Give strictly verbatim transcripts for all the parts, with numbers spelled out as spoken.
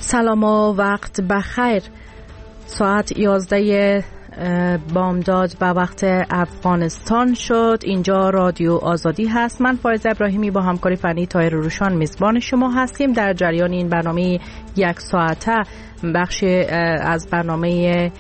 سلام و وقت بخیر. ساعت یازده بامداد به وقت افغانستان شد. اینجا رادیو آزادی هست. من فایزه ابراهیمی با همکاری فنی طاهر روشان میزبان شما هستیم. در جریان این برنامه یک ساعته بخش از برنامه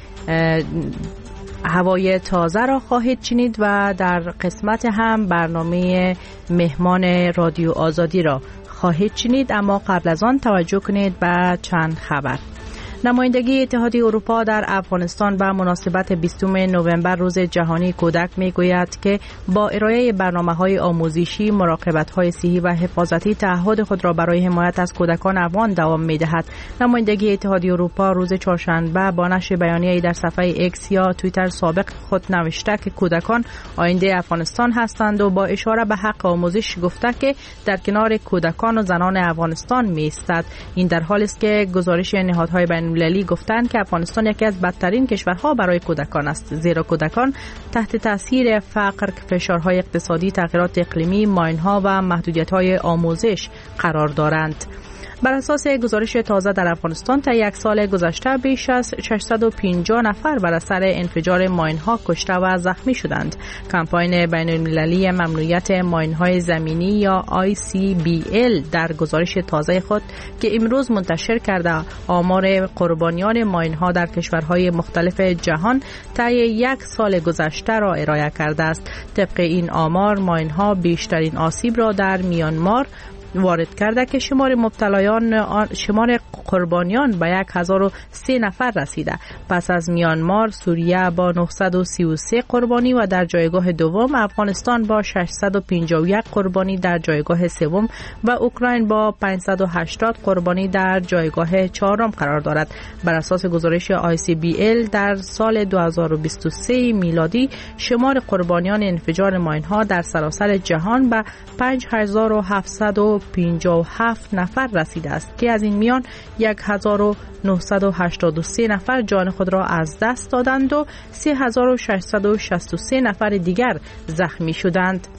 هوای تازه را خواهید شنید و در قسمت هم برنامه مهمان رادیو آزادی را خواهید شنید. اما قبل از آن توجه کنید به چند خبر. نمایندگی اتحادیه اروپا در افغانستان به مناسبت بیستم نوامبر روز جهانی کودک میگوید که با ارائه برنامه‌های آموزشی، مراقبت‌های صحی و حفاظتی تعهد خود را برای حمایت از کودکان افغان دوام می‌دهد. نمایندگی اتحادیه اروپا روز چهارشنبه با نشر بیانیه‌ای در صفحه ایکس یا توییتر سابق خود نوشته که کودکان آینده افغانستان هستند و با اشاره به حق آموزش گفته که در کنار کودکان و زنان افغانستان می‌ایستد. این در حالی است که گزارش نهادهای بین المللی گفتند که افغانستان یکی از بدترین کشورها برای کودکان است، زیرا کودکان تحت تاثیر فقر، فشارهای اقتصادی، تغییرات اقلیمی، ماین‌ها و محدودیت‌های آموزش قرار دارند. بر اساس گزارش تازه در افغانستان تا یک سال گذشته بیش از ششصد و پنجاه نفر بر اثر انفجار ماین‌ها کشته و زخمی شدند. کمپاین بین‌المللی ممنوعیت ماین‌های زمینی یا آی سی بی ال در گزارش تازه خود که امروز منتشر کرده آمار قربانیان ماین‌ها در کشورهای مختلف جهان تا یک سال گذشته را ارائه کرده است. طبق این آمار ماین‌ها بیشترین آسیب را در میانمار وارد کرده که شمار مبتلایان شمار قربانیان به هزار و سه نفر رسیده. پس از میانمار، سوریه با نهصد و سی و سه قربانی و در جایگاه دوم، افغانستان با ششصد و پنجاه و یک قربانی در جایگاه سوم و اوکراین با پانصد و هشتاد قربانی در جایگاه چهارم قرار دارد. بر اساس گزارش آی سی بی ال در سال دو هزار و بیست و سه میلادی شمار قربانیان انفجار ماین‌ها در سراسر جهان به پنج هزار و هفتصد و پنجاه و هفت نفر رسیده است که از این میان هزار و نهصد و هشتاد و سه نفر جان خود را از دست دادند و سه هزار و ششصد و شصت و سه نفر دیگر زخمی شدند.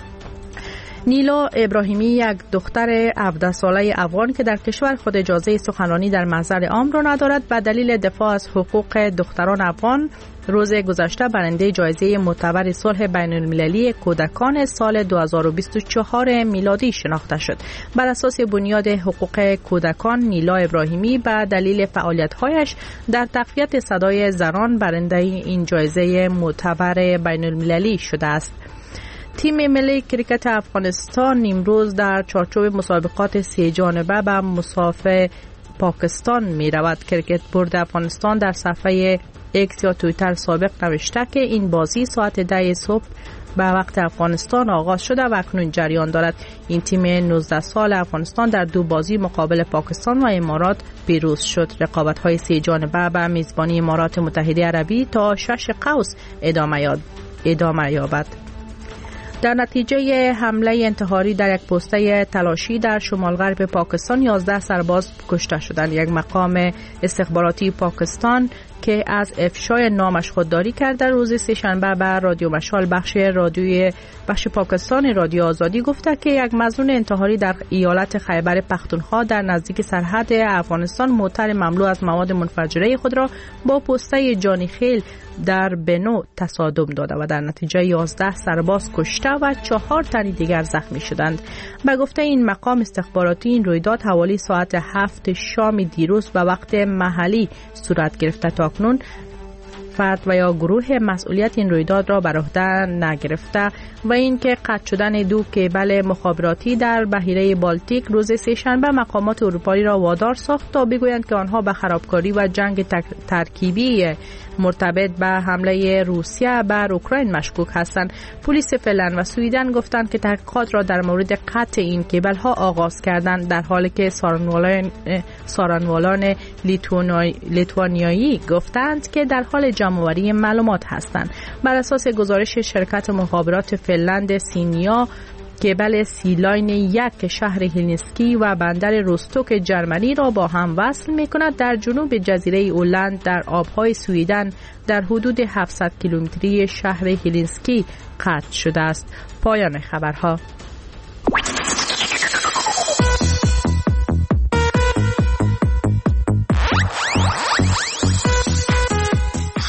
نیلا ابراهیمی، یک دختر هفده ساله افغان که در کشور خود اجازه سخنرانی در محضر عام را ندارد، به دلیل دفاع از حقوق دختران افغان روز گذشته برنده جایزه معتبر صلح بین المللی کودکان سال دو هزار و بیست و چهار میلادی شناخته شد. بر اساس بنیاد حقوق کودکان، نیلا ابراهیمی به دلیل فعالیت‌هایش در تقویت صدای زنان برنده این جایزه معتبر بین المللی شده است. تیم ملی کریکت افغانستان امروز در چارچوب مسابقات سه جانبه به مسافه پاکستان می رود. کریکت بورد افغانستان در صفحه ایکس یا توییتر سابق نوشته که این بازی ساعت ده صبح به وقت افغانستان آغاز شده و اکنون جریان دارد. این تیم نوزده سال افغانستان در دو بازی مقابل پاکستان و امارات پیروز شد. رقابت‌های سه جانبه به میزبانی امارات متحده عربی تا شش قوس ادامه یاد ادامه یابد. در نتیجه حمله انتحاری در یک پسته تلاشی در شمال غرب پاکستان یازده سرباز کشته شدند. یک مقام استخباراتی پاکستان که از افشای نامش خودداری کرده روز سه‌شنبه به رادیو مشال بخش رادیوی بخش پاکستان رادیو آزادی گفته که یک مظنون انتحاری در ایالت خیبر پختونخوا در نزدیک سرحد افغانستان موتر مملو از مواد منفجره خود را با پسته جانی خیل در بنو تصادم داده و در نتیجه یازده سرباز کشته و چهار تن دیگر زخمی شدند. به گفته این مقام استخباراتی این رویداد حوالی ساعت هفت شام دیروز به وقت محلی صورت گرفته. تا اکنون فرد و یا گروه مسئولیت این رویداد را بر عهده نگرفته و اینکه قطع شدن دو کیبل مخابراتی در بحیره بالتیک روز سه‌شنبه مقامات اروپایی را وادار ساخت تا بگویند که آنها به خرابکاری و جنگ ترکیبی مرتبط به حمله روسیه بر اوکراین مشکوک هستند. پلیس فنلند و سوئیدن گفتند که تحقیقات را در مورد قطع این کیبل ها آغاز کردند، در حالی که سارنوالان سارنوالان لیتوانیایی گفتند که در حال جمع‌آوری معلومات هستند. بر اساس گزارش شرکت مخابرات فنلند سینیا، کیبل سیلاین یک شهر هلسینکی و بندر روستوک جرمنی را با هم وصل می کند در جنوب جزیره اولند در آبهای سوئیدن در حدود هفتصد کیلومتری شهر هلسینکی قطع شده است. پایان خبرها.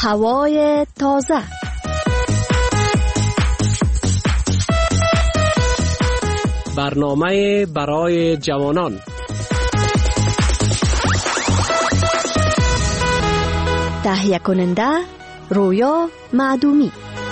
هوای تازه. برنامه برای جوانان. تهیه کننده رویا معدومی.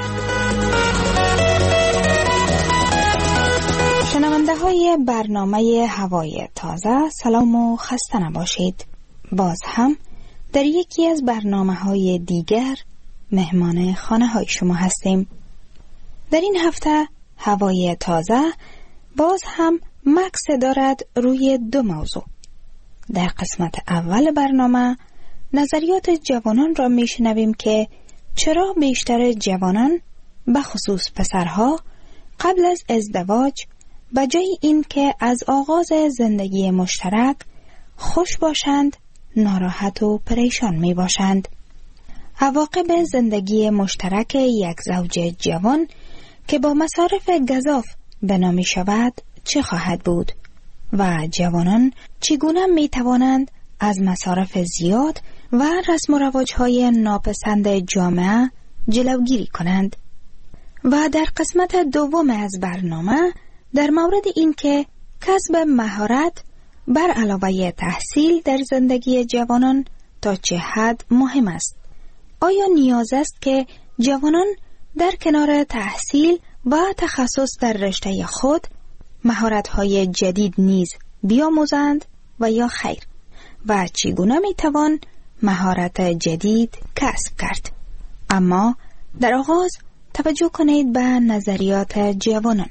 شنونده های برنامه هوای تازه، سلام و خسته نباشید. باز هم در یکی از برنامه های دیگر مهمان خانه های شما هستیم. در این هفته هوای تازه باز هم مکس دارد روی دو موضوع. در قسمت اول برنامه نظریات جوانان را میشنویم که چرا بیشتر جوانان به خصوص پسرها قبل از ازدواج به جای این که از آغاز زندگی مشترک خوش باشند ناراحت و پریشان می باشند. عواقب زندگی مشترک یک زوج جوان که با مصارف گزاف بنا می شود چه خواهد بود و جوانان چگونه می توانند از مصارف زیاد و رسم و رواج‌های ناپسند جامعه جلوگیری کنند. و در قسمت دوم از برنامه در مورد این که کسب مهارت بر علاوه تحصیل در زندگی جوانان تا چه حد مهم است. آیا نیاز است که جوانان در کنار تحصیل و تخصص در رشته خود مهارت‌های جدید نیز بیاموزند و یا خیر؟ و چگونه میتوان مهارت جدید کسب کرد؟ اما در آغاز توجه کنید به نظریات جوانان.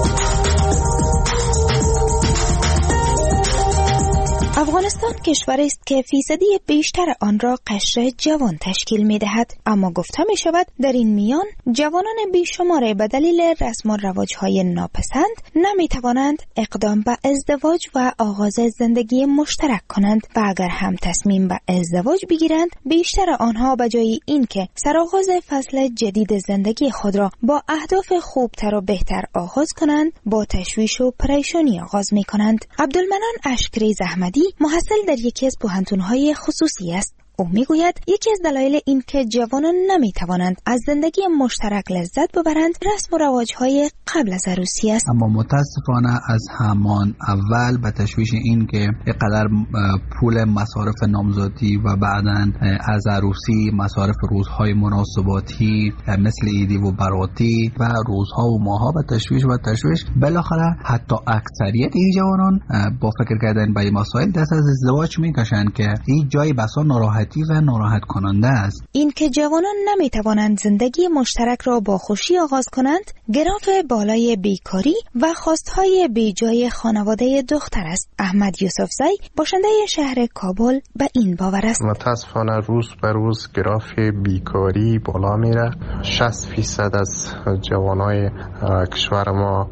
افغانستان کشوری است که فیصدی بیشتر آن را قشر جوان تشکیل می دهد، اما گفته می شود در این میان جوانان بیشمار به دلیل رسم و رواج‌های ناپسند نمی توانند اقدام به ازدواج و آغاز زندگی مشترک کنند و اگر هم تصمیم به ازدواج بگیرند بیشتر آنها به جای اینکه سرآغاز فصل جدید زندگی خود را با اهداف خوبتر و بهتر آغاز کنند با تشویش و پریشانی آغاز می کنند. عبدالمنان اشکری زحمدی محصل در یکی از پوهنتون‌های خصوصی است. او میگوید یکی از دلایل این که جوانان نمیتوانند از زندگی مشترک لذت ببرند رسم و رواج‌های قبل از عروسی است. اما متاسفانه از همان اول به تشویش این که اینقدر پول مصارف نامزادی و بعداً از عروسی مصارف روزهای مناسباتی مثل عیدی و براتی و روزها و ماها به تشویش و تشویش بالاخره حتی اکثریت این جوانان با فکر کردن به این مسائل دست از ازدواج میکشند که این جای بسا ناراحت و ناراحت کننده است. این که جوانان نمی توانند زندگی مشترک را با خوشی آغاز کنند گراف بالای بیکاری و خواستهای بیجای خانواده دختر است. احمد یوسفزی باشنده شهر کابل به این باور است. متاسفانه روز به روز گراف بیکاری بالا میره. شصت فیصد از جوانای کشور ما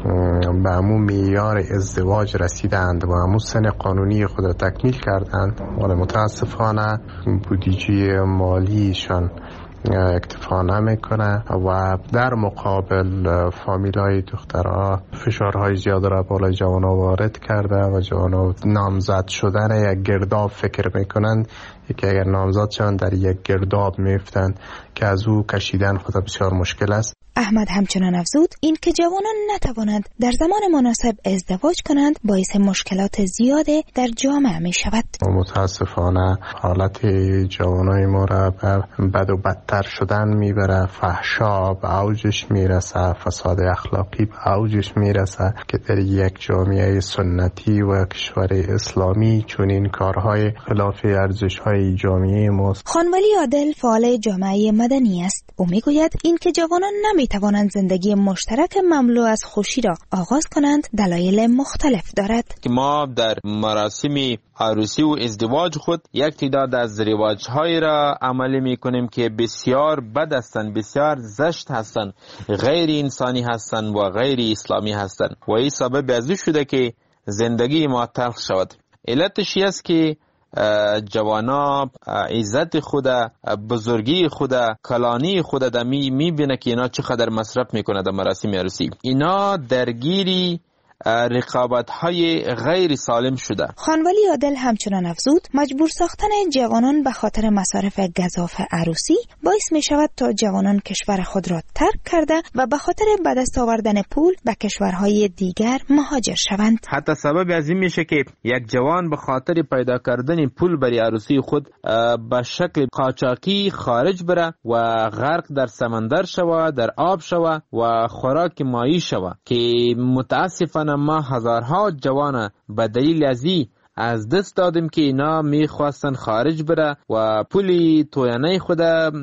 به همون معیار ازدواج رسیدند و همون سن قانونی خود تکمیل کردند، ولی متاسفانه بودجه مالیشان اکتفا نمیکنه و در مقابل فامیلای دخترها فشارهای زیاد را بالای جوانا وارد کرده و جوانا نامزد شدن یک گرداب فکر میکنند که اگر نامزد شوند در یک گرداب میفتند که از او کشیدن خود بسیار مشکل است. احمد همچنان افزود این که جوانان نتوانند در زمان مناسب ازدواج کنند باعث مشکلات زیاد در جامعه می شود. متاسفانه حالت جوانای ما را به بد و بدتر شدن میبره. فحشا به اوجش میرسه، فساد اخلاقی به اوجش میرسه که در یک جامعه سنتی و کشور اسلامی چون این کارهای خلاف ارزش‌های جامعه ماست. خانولی عادل فعال جامعه مدنی است. او میگوید این که جوانان نمی توانند زندگی مشترک مملو از خوشی را آغاز کنند دلایل مختلف دارد. که ما در مراسم عروسی و ازدواج خود یک تعداد از رواج‌های را عملی می‌کنیم که بسیار بد هستند، بسیار زشت هستند، غیر انسانی هستند و غیر اسلامی هستند و این سبب از این شده که زندگی ما تلخ شود. علتش است که جوانا عزت خود، بزرگی خود، کلانی خود دمی میبینه که اینا چقدر مصرف میکنه در مراسم عروسی. اینا درگیری رقابت‌های غیر سالم شده. خانوالی عادل همچنان افزود مجبور ساختن جوانان به خاطر مصارف گزاف عروسی باعث می شود تا جوانان کشور خود را ترک کرده و به خاطر به دست آوردن پول به کشورهای دیگر مهاجر شوند. حتی سبب از این میشه که یک جوان به خاطر پیدا کردن پول برای عروسی خود به شکل قاچاقی خارج بره و غرق در سمندر شوه، در آب شوه و خوراک مایی شوه که متاسفانه ما هزارها جوان به دلیل ازی از دست دادیم که اینا میخواستن خارج بره و پولی تویانه خود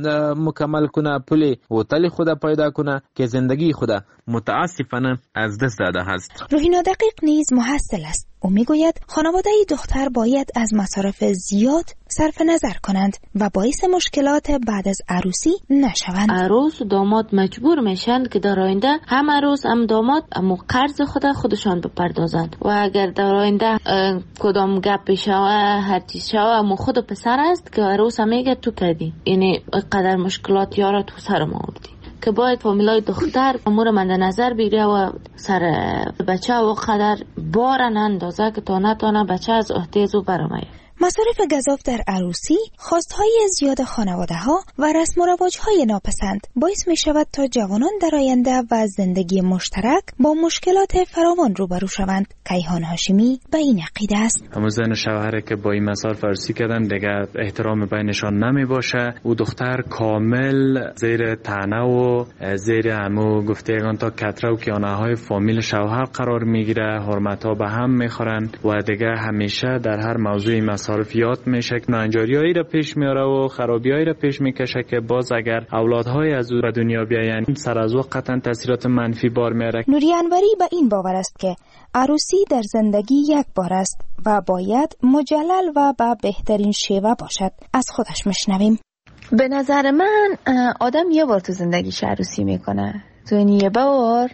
مکمل کنه، پولی هتل خود پیدا کنه که زندگی خود متاسفانه از دست داده هست. روحینا دقیق نیز محصل است. او میگوید خانواده دختر باید از مصارف زیاد صرف نظر کنند و باعث مشکلات بعد از عروسی نشوند. عروس و داماد مجبور میشن که در آینده هم عروس هم داماد امو قرض خود خودشان بپردازند و اگر در آینده کدام گپ شوه هر چیز شوه امو خود پسر است که عروس هم میگه تو کردی، یعنی قدر مشکلات یارا تو سرم آوردی، که باید فامیلای دختر امور مند نظر بگیره و سر بچه و قدر بارن اندازه که تا نتانه بچه از احتیاج و برامایه. مصارف گزاف در عروسی، خواستهای زیاد خانواده ها و رسم و رواج های ناپسند باعث می شود تا جوانان در آینده و زندگی مشترک با مشکلات فراوان روبرو شوند. کیهان هاشمی به این عقیده است. همون زن و شوهره که با این مصارف عروسی کردن دیگه احترام بینشان نمی باشه و دختر کامل زیر طعنه و زیر همو گفتگان تا کتره و کیانه های فامیل شوهر قرار می گیره، حرمت ها به هم می خورن و دیگه همیشه در هر موضوعی مصارفیات میشه که ناهنجاریایی را پیش میاره و خرابیایی را پیش میکشه که باز اگر اولادهای از او به دنیا بیاین سر از وقت قطعا تاثیرات منفی بار میاره. نوری انوری به این باور است که عروسی در زندگی یک بار است و باید مجلل و به بهترین شیوه باشد. از خودش میشنویم. به نظر من آدم یه بار تو زندگیش عروسی میکنه، تو این یه بار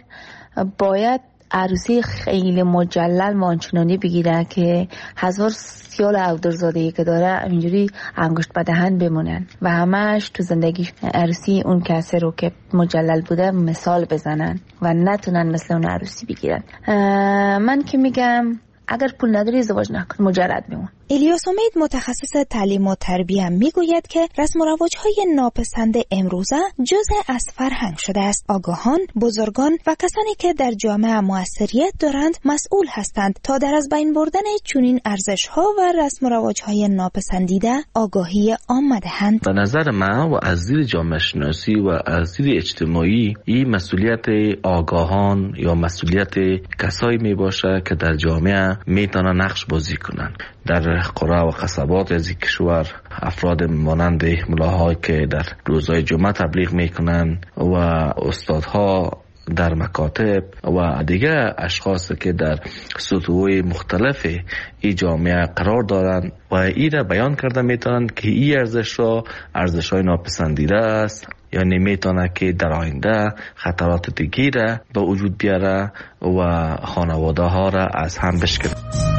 باید عروسی خیلی مجلل مانچنانی بگیره که هزار سیال اودرزادهی که داره اینجوری انگشت به دهن بمونن و همش تو زندگی عروسی اون کسی رو که مجلل بوده مثال بزنن و نتونن مثل اون عروسی بگیرن. من که میگم اگر پول نداری ازدواج نکن، مجرد بمون. الیاس امید متخصص تعلیم و تربیه میگوید که رسم و رواج‌های ناپسند امروزه جزء از فرهنگ شده است. آگاهان، بزرگان و کسانی که در جامعه موثریت دارند مسئول هستند تا در از بین بردن چنین ارزش‌ها و رسم و رواج‌های ناپسندیده آگاهی عامه دهند. به نظر من و از دید جامعه شناسی و از دید اجتماعی این مسئولیت آگاهان یا مسئولیت کسایی میباشه که در جامعه میتونن نقش بازی کنن. در قرى و قصبات از کشور افراد مانند ملاهایی که در روزهای جمعه تبلیغ میکنن و استادها در مکاتب و دیگه اشخاص که در سطوح مختلف این جامعه قرار دارن و این را بیان کرده میتونن که این ارزش را ارزش های ناپسندیده است، یعنی میتونه که در آینده خطرات دیگه را به وجود بیاره و خانواده ها را از هم بشکنه.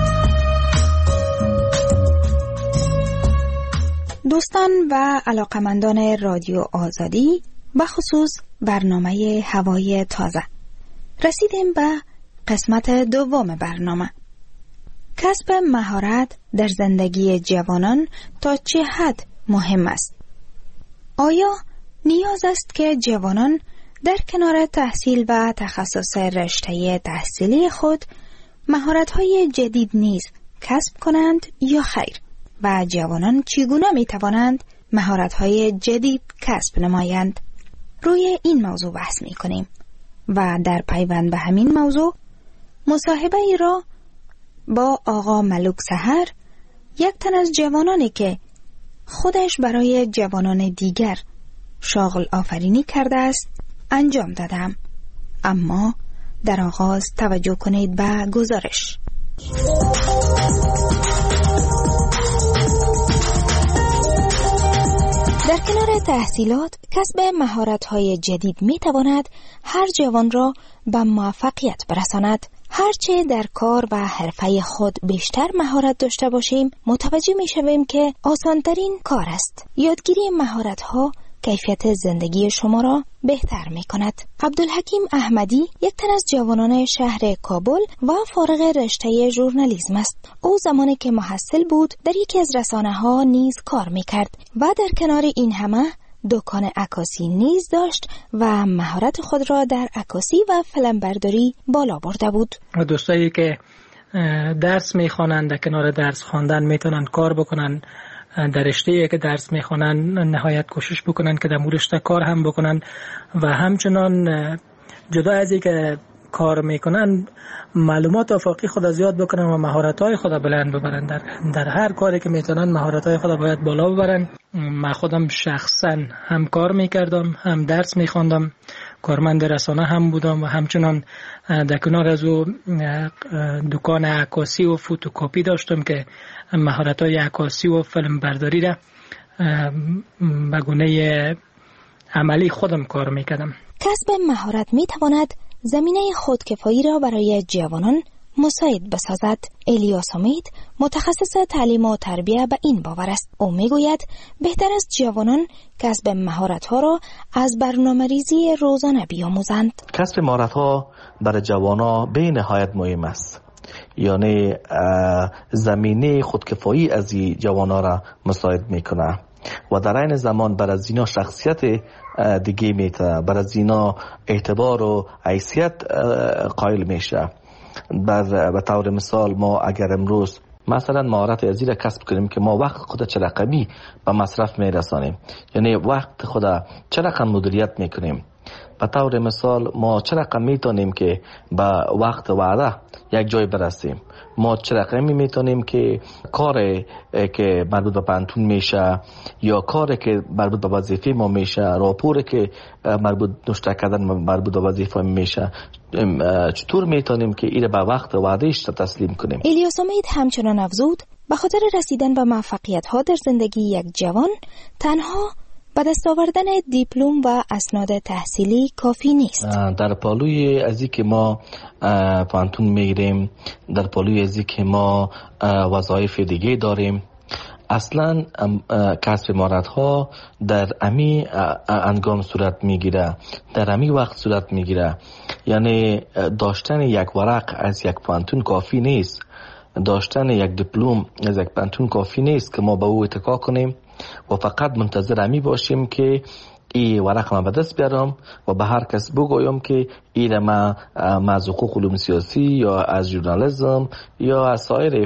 دوستان و علاقمندان رادیو آزادی، بخصوص برنامه هوای تازه، رسیدیم به قسمت دوم برنامه. کسب مهارت در زندگی جوانان تا چه حد مهم است؟ آیا نیاز است که جوانان در کنار تحصیل و تخصص رشته تحصیلی خود مهارت‌های جدید نیز کسب کنند یا خیر؟ و جوانان چگونه می توانند مهارت‌های جدید کسب نمایند؟ روی این موضوع بحث می کنیم و در پیوند به همین موضوع مصاحبه ای را با آقا ملوک سحر، یک تن از جوانانی که خودش برای جوانان دیگر شاغل آفرینی کرده است انجام دادم. اما در آغاز توجه کنید به گزارش. در کنار تحصیلات، کسب مهارت‌های جدید می‌تواند هر جوان را به موفقیت برساند. هرچه در کار و حرفه خود بیشتر مهارت داشته باشیم، متوجه می‌شویم که آسان‌ترین کار است. یادگیری مهارت‌ها کیفیت زندگی شما را بهتر می کند. عبدالحکیم احمدی یک تن از جوانان شهر کابل و فارغ رشته ژورنالیسم است. او زمانی که محصل بود در یکی از رسانه ها نیز کار می کرد و در کنار این همه دکان عکاسی نیز داشت و مهارت خود را در عکاسی و فیلمبرداری بالا برده بود. دوستایی که درس میخوانند در کنار درس خواندن میتونن کار بکنن، در رشته‌ای که درس میخوانن نهایت کوشش بکنن که در مو رشته کار هم بکنن و همچنان جدا از اینکه کار میکنن معلومات افاقی خود زیاد بکنن و مهارت‌های خود بلند ببرن. در, در هر کاری که میتونن مهارت‌های خود باید بالا ببرن. من خودم شخصا هم کار میکردم، هم درس میخواندم، کارمند رسانه هم بودم و همچنان در کنار از او دکان عکاسی و فوتوکپی داشتم که مهارت‌های عکاسی و فیلم برداری را به گونه عملی خودم کار میکردم. کسب مهارت میتواند زمینه خودکفایی را برای جوانان مساعد بسازد. الیاس امید متخصص تعلیم و تربیت به این باور است. او میگوید بهتر است جوانان کسب مهارت‌ها را از برنامه‌ریزی روزانه بیاموزند. کسب مهارت‌ها برای جوانان به نهایت مهم است. یعنی زمینه خودکفایی از این جوانان را مساعد میکنه و در این زمان برای زینا شخصیت دیگه میته، برای زینا اعتبار و حیثیت قائل میشه. به طور مثال ما اگر امروز مثلا مهارت ازی را کسب کنیم که ما وقت خود چه رقمی به مصرف میرسانیم، یعنی وقت خود چه رقم مدیریت میکنیم. به طور مثال ما چه رقم میتونیم که به وقت وعده یک جای برسیم، ما چه رقمی میتونیم که کار که مربوط به پانتون میشه یا کار که مربوط به وظیفه ما میشه، راپور که مربوط نشته کردن مربوط به وظیفه میشه، چطور میتونیم که این به وقت وعدهش تسلیم کنیم. الیاس امید همچنان افزود به خاطر رسیدن به موفقیت ها در زندگی یک جوان تنها به دست آوردن دیپلم و اسناد تحصیلی کافی نیست. در پالوی ازی که ما پانتون میگیریم، در پالوی ازی که ما وظایف دیگه داریم، اصلا کسب مهارت ها در امی انگام صورت میگیره، در امی وقت صورت میگیره. یعنی داشتن یک ورق از یک پانتون کافی نیست، داشتن یک دیپلم از یک پانتون کافی نیست که ما به او اتکا کنیم و فقط منتظر امی باشیم که این ورق ما به دست بیارم و به هر کس بگویم که این ما از حقوق علوم سیاسی یا از ژورنالیسم یا از سایر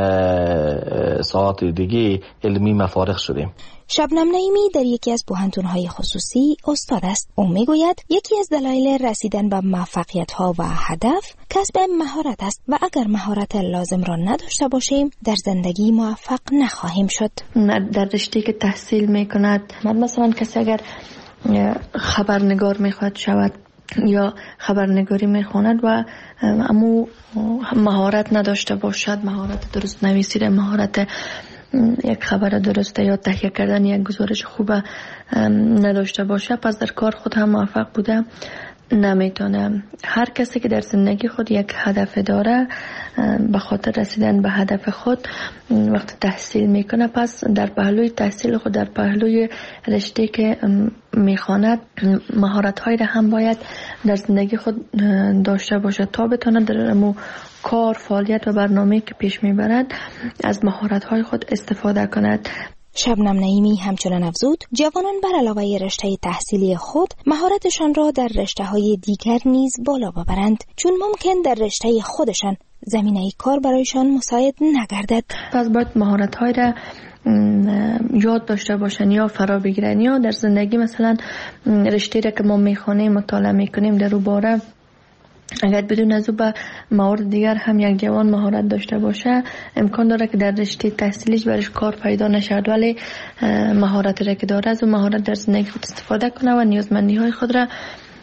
ساعات دیگه علمی مفارغ شدیم. شبنم نعیمی در یکی از پوهنتون‌های خصوصی استاد است. او میگوید یکی از دلایل رسیدن به موفقیت‌ها و هدف کسب مهارت است و اگر مهارت لازم را نداشته باشیم در زندگی موفق نخواهیم شد. در رشته که تحصیل میکند، مثلا کسی اگر خبرنگار میخواد شود یا خبرنگاری میخواند و اما مهارت نداشته باشد، مهارت درست نویسی، مهارت یک خبر درسته یا تهیه کردن یک گزارش خوب نداشته باشه، پس در کار خود هم موفق بوده نمیتونه. هر کسی که در زندگی خود یک هدف داره، به خاطر رسیدن به هدف خود وقت تحصیل میکنه، پس در پهلوی تحصیل خود، در پهلوی رشته که میخواند، مهارت هایی را هم باید در زندگی خود داشته باشه تا بتونه در مو کار، فعالیت و برنامه که پیش میبرد از مهارت های خود استفاده کند. شبنم نعیمی همچنان افزود جوانان بر علاوه رشته تحصیلی خود مهارتشان را در رشته های دیگر نیز بالا ببرند، چون ممکن در رشته خودشان زمینه کار برایشان مساعد نگردد. پس باید مهارت های را یاد داشته باشن یا فرا بگیرن، یا در زندگی مثلا رشته را که ما میخوانیم مطالعه میکنیم در اون باره اگر بدون از او به موارد دیگر هم یک جوان مهارت داشته باشه، امکان داره که در رشته تحصیلیش برش کار پیدا نشد، ولی مهارت را که داره از اون مهارت در زندگی خود استفاده کنه و نیازمندی های خود را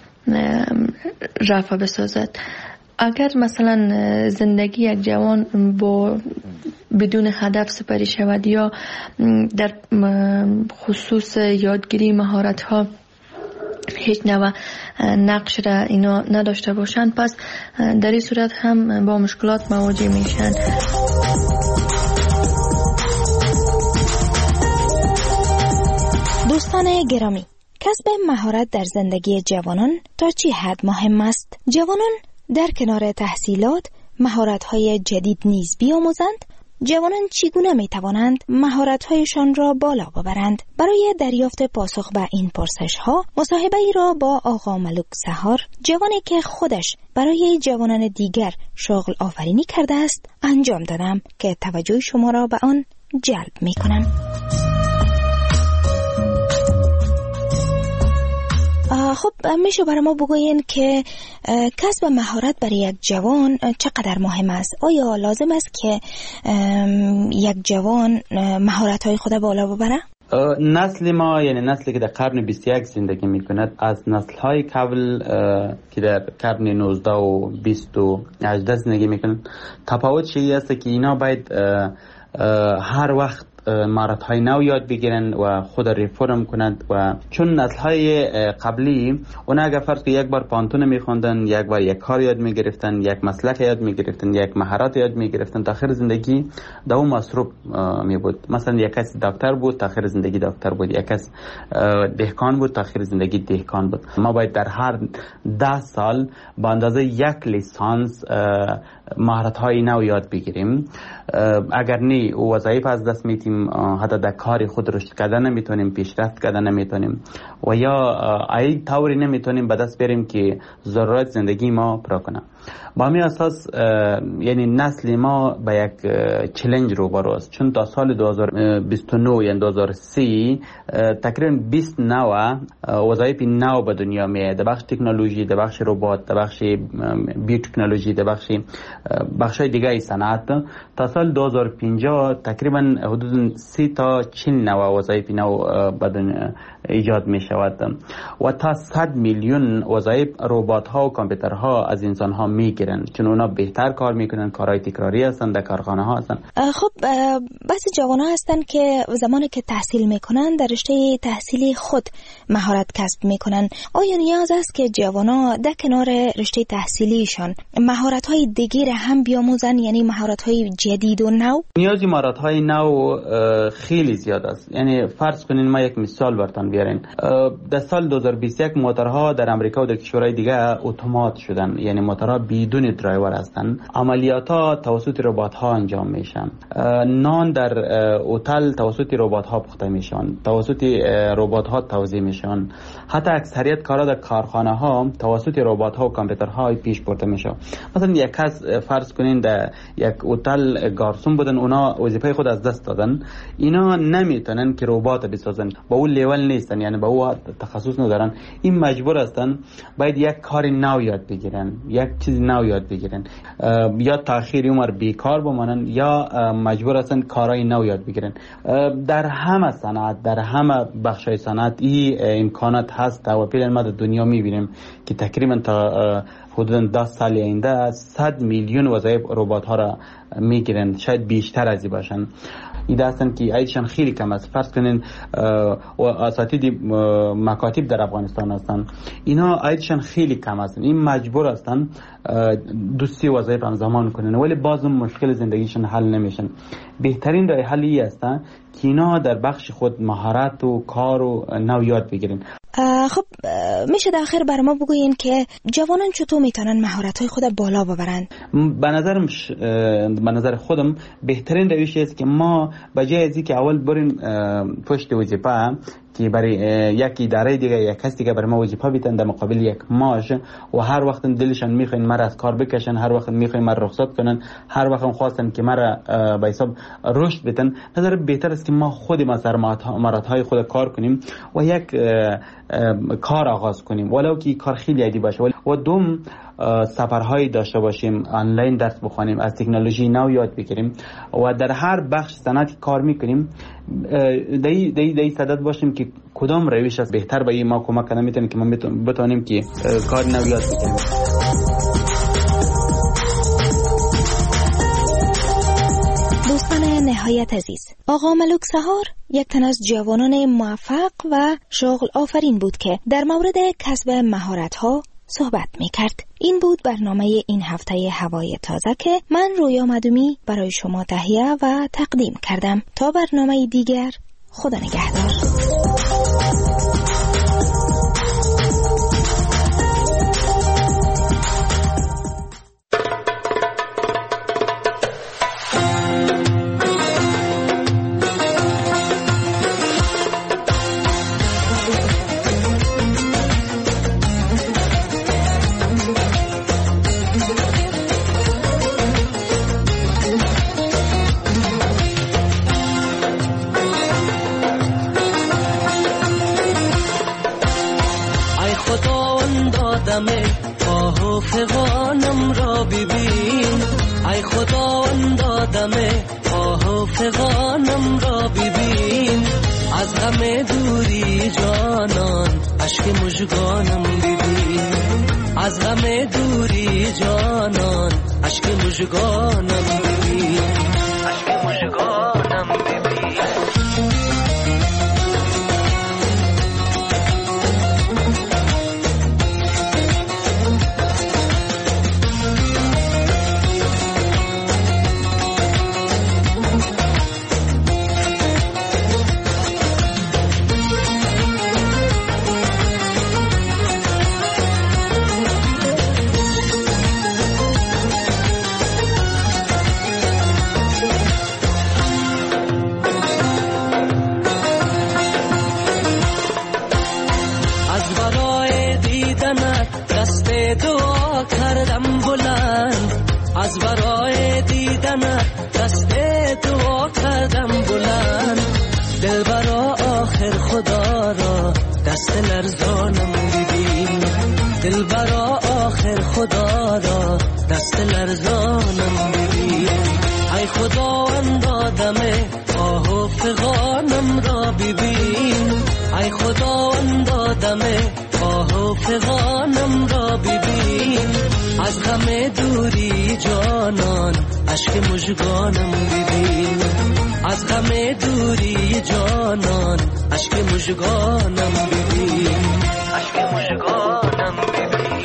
رفع بسازد. اگر مثلا زندگی یک جوان با بدون هدف سپری شود یا در خصوص یادگیری مهارت ها هیچ نوع نقش را اینا نداشته باشند، پس در این صورت هم با مشکلات مواجه میشن. دوستان گرامی، کسب مهارت در زندگی جوانان تا چه حد مهم است؟ جوانان در کنار تحصیلات مهارت‌های جدید نیز بیاموزند. جوانان چگونه می توانند مهارت‌هایشان را بالا ببرند؟ برای دریافت پاسخ به این پرسش‌ها مصاحبه‌ای را با آقا ملک سحار، جوانی که خودش برای جوانان دیگر شغل آفرینی کرده است، انجام دادم که توجه شما را به آن جلب می‌کنم. خب میشه برای ما بگوین که کسب مهارت برای یک جوان چقدر مهم است؟ آیا لازم است که یک جوان مهارت‌های خود بالا ببره؟ نسل ما، یعنی نسلی که در قرن بیست و یک زندگی میکند، از نسل‌های قبل که در قرن نوزده و بیست و هجده زندگی میکنند تفاوت چیزی است که اینا باید هر وقت مهارت‌های نو یاد بگیرن و خود ریفرم کنند. و چون نسل‌های قبلی اونا اگر فرض که یک بار پانتون می‌خوندن، یک بار یک کار یاد می‌گرفتن، یک مسلک یاد می‌گرفتن، یک مهارت یاد می‌گرفتن، تا آخر زندگی در اون مصروف می‌بود. مثلا یک کس دکتر بود، تا آخر زندگی دکتر بود. یک کس دهقان بود، تا آخر زندگی دهقان بود. ما باید در هر ده سال با اندازه یک لیسانس مهارت‌های نو یاد بگیریم. اگر نه وظایف از دست میدیم، حتی در کار خود رشد کردن نمیتونیم، پیشرفت کردن نمیتونیم و یا ای طوری نمیتونیم به دست بریم که ضرورت زندگی ما پورا کنه. با همین اساس یعنی نسل ما به یک چالش روبرو است، چون تا سال دو هزار و بیست و نه یعنی دو هزار و سی تقریبا بیست نو وظایف نو به دنیا میاد، در بخش تکنولوژی، در بخش ربات، در بخش بیوتکنولوژی، در بخش بخشای دیگه ای صنعت. تا سال دو هزار و پنجاه تقریبا حدود سی تا چهل نو وظایف نو به دنیا ایجاد می شود و تا صد میلیون وظایف ربات ها و کامپیوترها از انسان ها می گیرن، چون اونا بهتر کار میکنن، کارهای تکراری هستن، در کارخانه ها هستن. خب بس جوان ها هستن که زمانی که تحصیل میکنن در رشته تحصیلی خود مهارت کسب میکنن. آیا نیاز است که جوان ها در کنار رشته تحصیلیشان مهارت های دیگر هم بیاموزن، یعنی مهارت های جدید و نو؟ نیازی مهارت های نو خیلی زیاد است. یعنی فرض کنین ما یک مثال براتون بیارین. در سال دو هزار و بیست و یک موتورها در امریکا و در کشورهای دیگه اتومات شدن، یعنی موتورها بدون درایور هستند. عملیات‌ها توسط ربات‌ها انجام میشن. نان در هتل توسط ربات‌ها پخته میشن، توسط ربات‌ها توزیع میشن. حتی اکثریت کارها در کارخانه‌ها توسط ربات‌ها و کامپیوترها پیش برده میشه. مثلا یک کس فرض کنین در یک هتل گارسون بودن، اونا وظیفه خود از دست دادن، اینا نمیتونن که ربات بسازن، با اون لیول نیستن، یعنی با اون تخصص ندارن. این مجبور هستن باید یک کار نو یاد بگیرن، یک چیز نو یاد بگیرن، یا تأخیر عمر بیکار بمانن یا مجبور هستن کارهای نو یاد بگیرن. در همه صنعت، در همه بخشای صنعت این امکانات هست و پیل ما در دنیا میبینیم که تقریبا تا حدود ده سال آینده صد میلیون وظایف ربات ها را میگیرن، شاید بیشتر از این باشن. ایده هستن که ایشان خیلی کم است. فرض کنین اساتید مکاتب در افغانستان هستن، اینا ایشان خیلی کم هستن، این مجبور هستن دو سی وظایف همزمان کنن، ولی باز مشکل زندگیشون حل نمیشن. بهترین راه حلی است که اینا در بخش خود مهارت و کار و نو یاد بگیرن. خب میشه در آخر برای ما بگوین که جوانان چطور میتونن مهارت‌های خود بالا ببرن؟ به نظرم ش... به نظر خودم بهترین روش است که ما بجای از اینکه اول بریم پشت وظیفه که برای یک اداره دیگه یک کس دیگه برای ما وظیفه بیتن در مقابل یک معاش و هر وقت دلشان میخواین مرا از کار بکشن، هر وقت میخواین مرا رخصت کنن، هر وقت خواستن که مرا به حساب رشد بدن، نظر بهتر است که ما خود ما سر مهارت‌های خود کار کنیم و یک کار آغاز کنیم، ولو که کار خیلی عادی باشه، و دوم سفرهایی داشته باشیم، آنلاین درس بخونیم، از تکنولوژی نو یاد بگیریم و در هر بخش صنعتی کار میکنیم دای دای دای صدد باشیم که کدام روش است بهتر به ما کمک کنه، میتونه که ما بتونیم که کار نو یاد بگیریم. دوستان نهایت عزیز، آقا ملک سحار یک تن از جوانان موفق و شغل آفرین بود که در مورد کسب مهارت‌ها صحبت می‌کرد. این بود برنامه این هفته هوای تازه که من رویا مدومی برای شما تهیه و تقدیم کردم. تا برنامه دیگر، خدا نگهدار. دم آه و فغانم را ببین، ای خداوندا دم آه و فغانم را ببین، از غم دوری جانان اشک مژگانم ببین، از غم دوری جانان اشک مژگانم ببین، اشک مژگانم ببین. از برای دیدن دست دعا کردم بلند، دل برا آخر خدا را دست لرزانم ببین، دل برا آخر خدا را دست لرزانم ببین، ای خداوندا دم آه و فغانم را ببین، ای خداوندا دم آه و فغانم را ببین، از غم دوری جانان اشک مژگانم ببین، از غم دوری جانان اشک مژگانم ببین، اشک مژگانم ببین.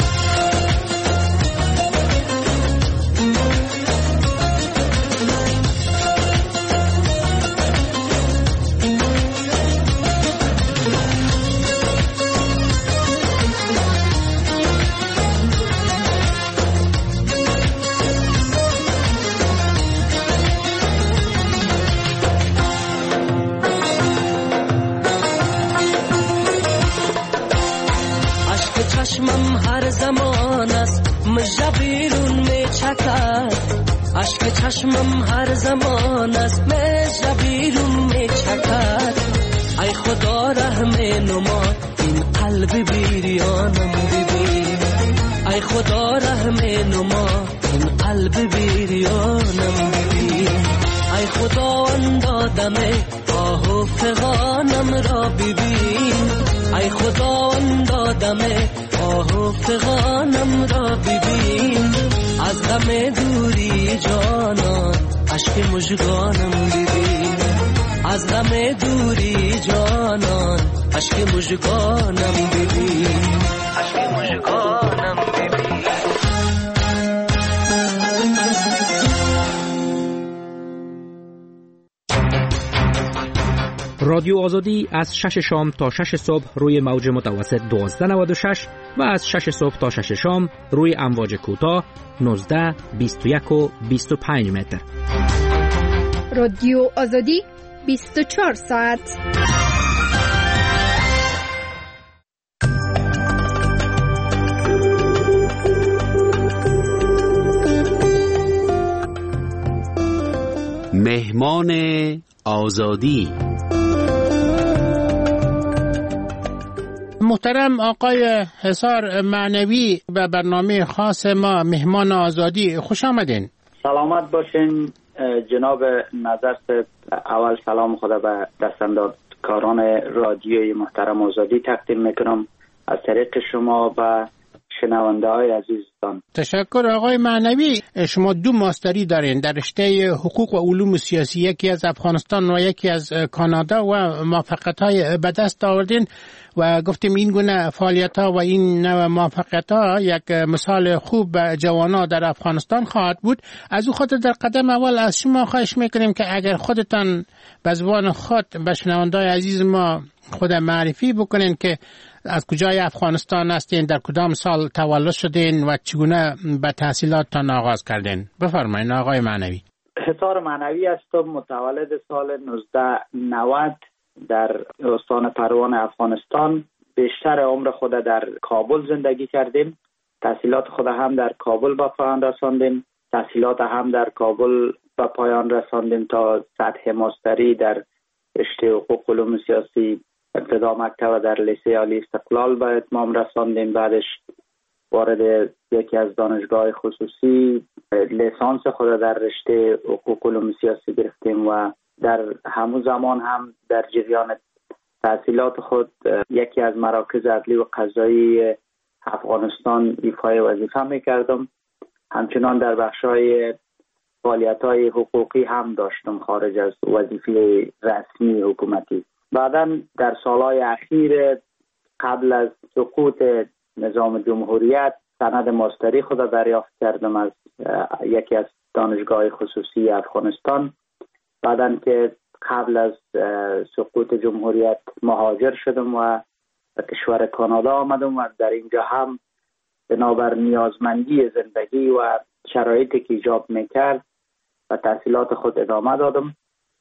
چشمم هر زمان است مژه بیرون می چکد، اشک چشمم هر زمان است مژه بیرون می چکد، ای خدا رحم نما این قلب بیریانم ببین، ای خدا رحم نما این قلب بیریانم ببین، ای خدا اندادم آه و فغانم را ببین، ای خدا اندادم آه و فغانم را ببین، از غم دوری جانان اشک مژگانم ببین، از غم دوری جانان اشک مژگانم ببین، اشک مژگانم ببین. رادیو آزادی از شش شام تا شش صبح روی موج متوسط دوازده نود و شش و از شش صبح تا شش شام روی امواج کوتاه نوزده بیست و یک و بیست و پنج متر. رادیو آزادی بیست و چهار ساعت. مهمان آزادی. محترم آقای حصار معنوی به برنامه خاص ما مهمان آزادی خوش آمدین. سلامت باشین جناب نظر. اول سلام خدا به دستاندرکاران رادیوی محترم آزادی تقدیم میکنم از طریق شما و شنونده های عزیزتان. تشکر آقای معنوی. شما دو ماستری دارین در رشته حقوق و علوم سیاسی، یکی از افغانستان و یکی از کانادا، و موفقیت های به دست آوردین و گفتیم این گونه فعالیت ها و این نوع موفقیت ها یک مثال خوب به جوانان در افغانستان خواهد بود. از او خاطر در قدم اول از شما خواهش میکنیم که اگر خودتان به زبان خود به شنونده‌های عزیز ما خود معرفی بکنین که از کجای افغانستان هستین، در کدام سال تولد شدین و چگونه به تحصیلاتتان آغاز کردین. بفرمایید آقای معنوی. حصار معنوی هستم، متولد سال نوزده نود در استان پروان افغانستان. بیشتر عمر خود در کابل زندگی کردیم. تحصیلات خود هم در کابل به پایان رساندیم. تحصیلات هم در کابل به پایان رساندیم تا سطح ماستری در رشته حقوق و علوم سیاسی. ابتدا مکتب در لیسه عالی استقلال به اتمام رساندیم. بعدش وارد یکی از دانشگاه خصوصی لیسانس خود در رشته حقوق علوم سیاسی گرفتیم و در همون زمان هم در جریان تحصیلات خود یکی از مراکز عدلی و قضایی افغانستان ایفای وظیفه میکردم. همچنان در بخشای فعالیت‌های حقوقی هم داشتم خارج از وظیفه رسمی حکومتی. بعداً در سالهای اخیر قبل از سقوط نظام جمهوریت سند ماستری خود دریافت کردم از یکی از دانشگاه خصوصی افغانستان. بعداً که قبل از سقوط جمهوریت مهاجر شدم و به کشور کانادا آمدم و در اینجا هم بنابر نیازمندی زندگی و شرایطی که ایجاب میکرد و تحصیلات خود ادامه دادم.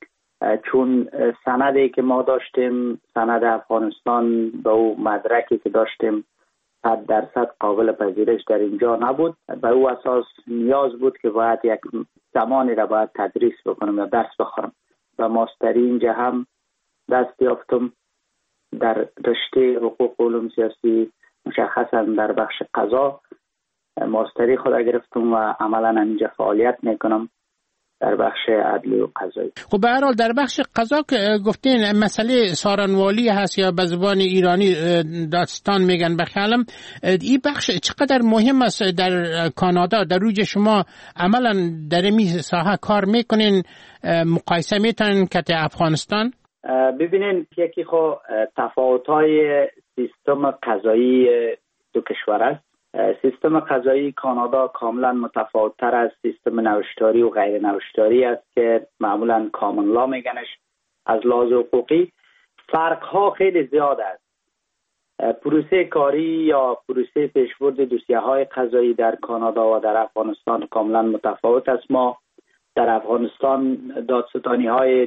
چون سندی که ما داشتیم، سند افغانستان به او مدرکی که داشتیم صد درصد قابل پذیرش در اینجا نبود. به او اساس نیاز بود که باید یک زمانی را باید تدریس بکنم یا درس بخورم. و ماستری اینجا هم دست یافتم در رشته حقوق و علوم سیاسی، مشخصا در بخش قضا ماستری خود گرفتم و عملا اینجا فعالیت میکنم در بخش عدلی و قضایی. خب به هر حال در بخش قضا که گفتین مسئله سارنوالی هست یا به زبان ایرانی دادستان میگن به خیالم، این بخش چقدر مهم است در کانادا؟ در روی شما عملا در این ساحه کار میکنین، مقایسه میتونین که افغانستان؟ ببینین یکی خو تفاوت‌های سیستم قضایی دو کشور است. سیستم قضایی کانادا کاملا متفاوت‌تر از سیستم نوشتاری و غیر نوشتاری است که معمولا کامن لا میگنش. از لحاظ حقوقی فرق‌ها خیلی زیاد است. پروسه کاری یا پروسه پیشبرد دوسیه‌های قضایی در کانادا و در افغانستان کاملا متفاوت است. ما در افغانستان دادستانی‌های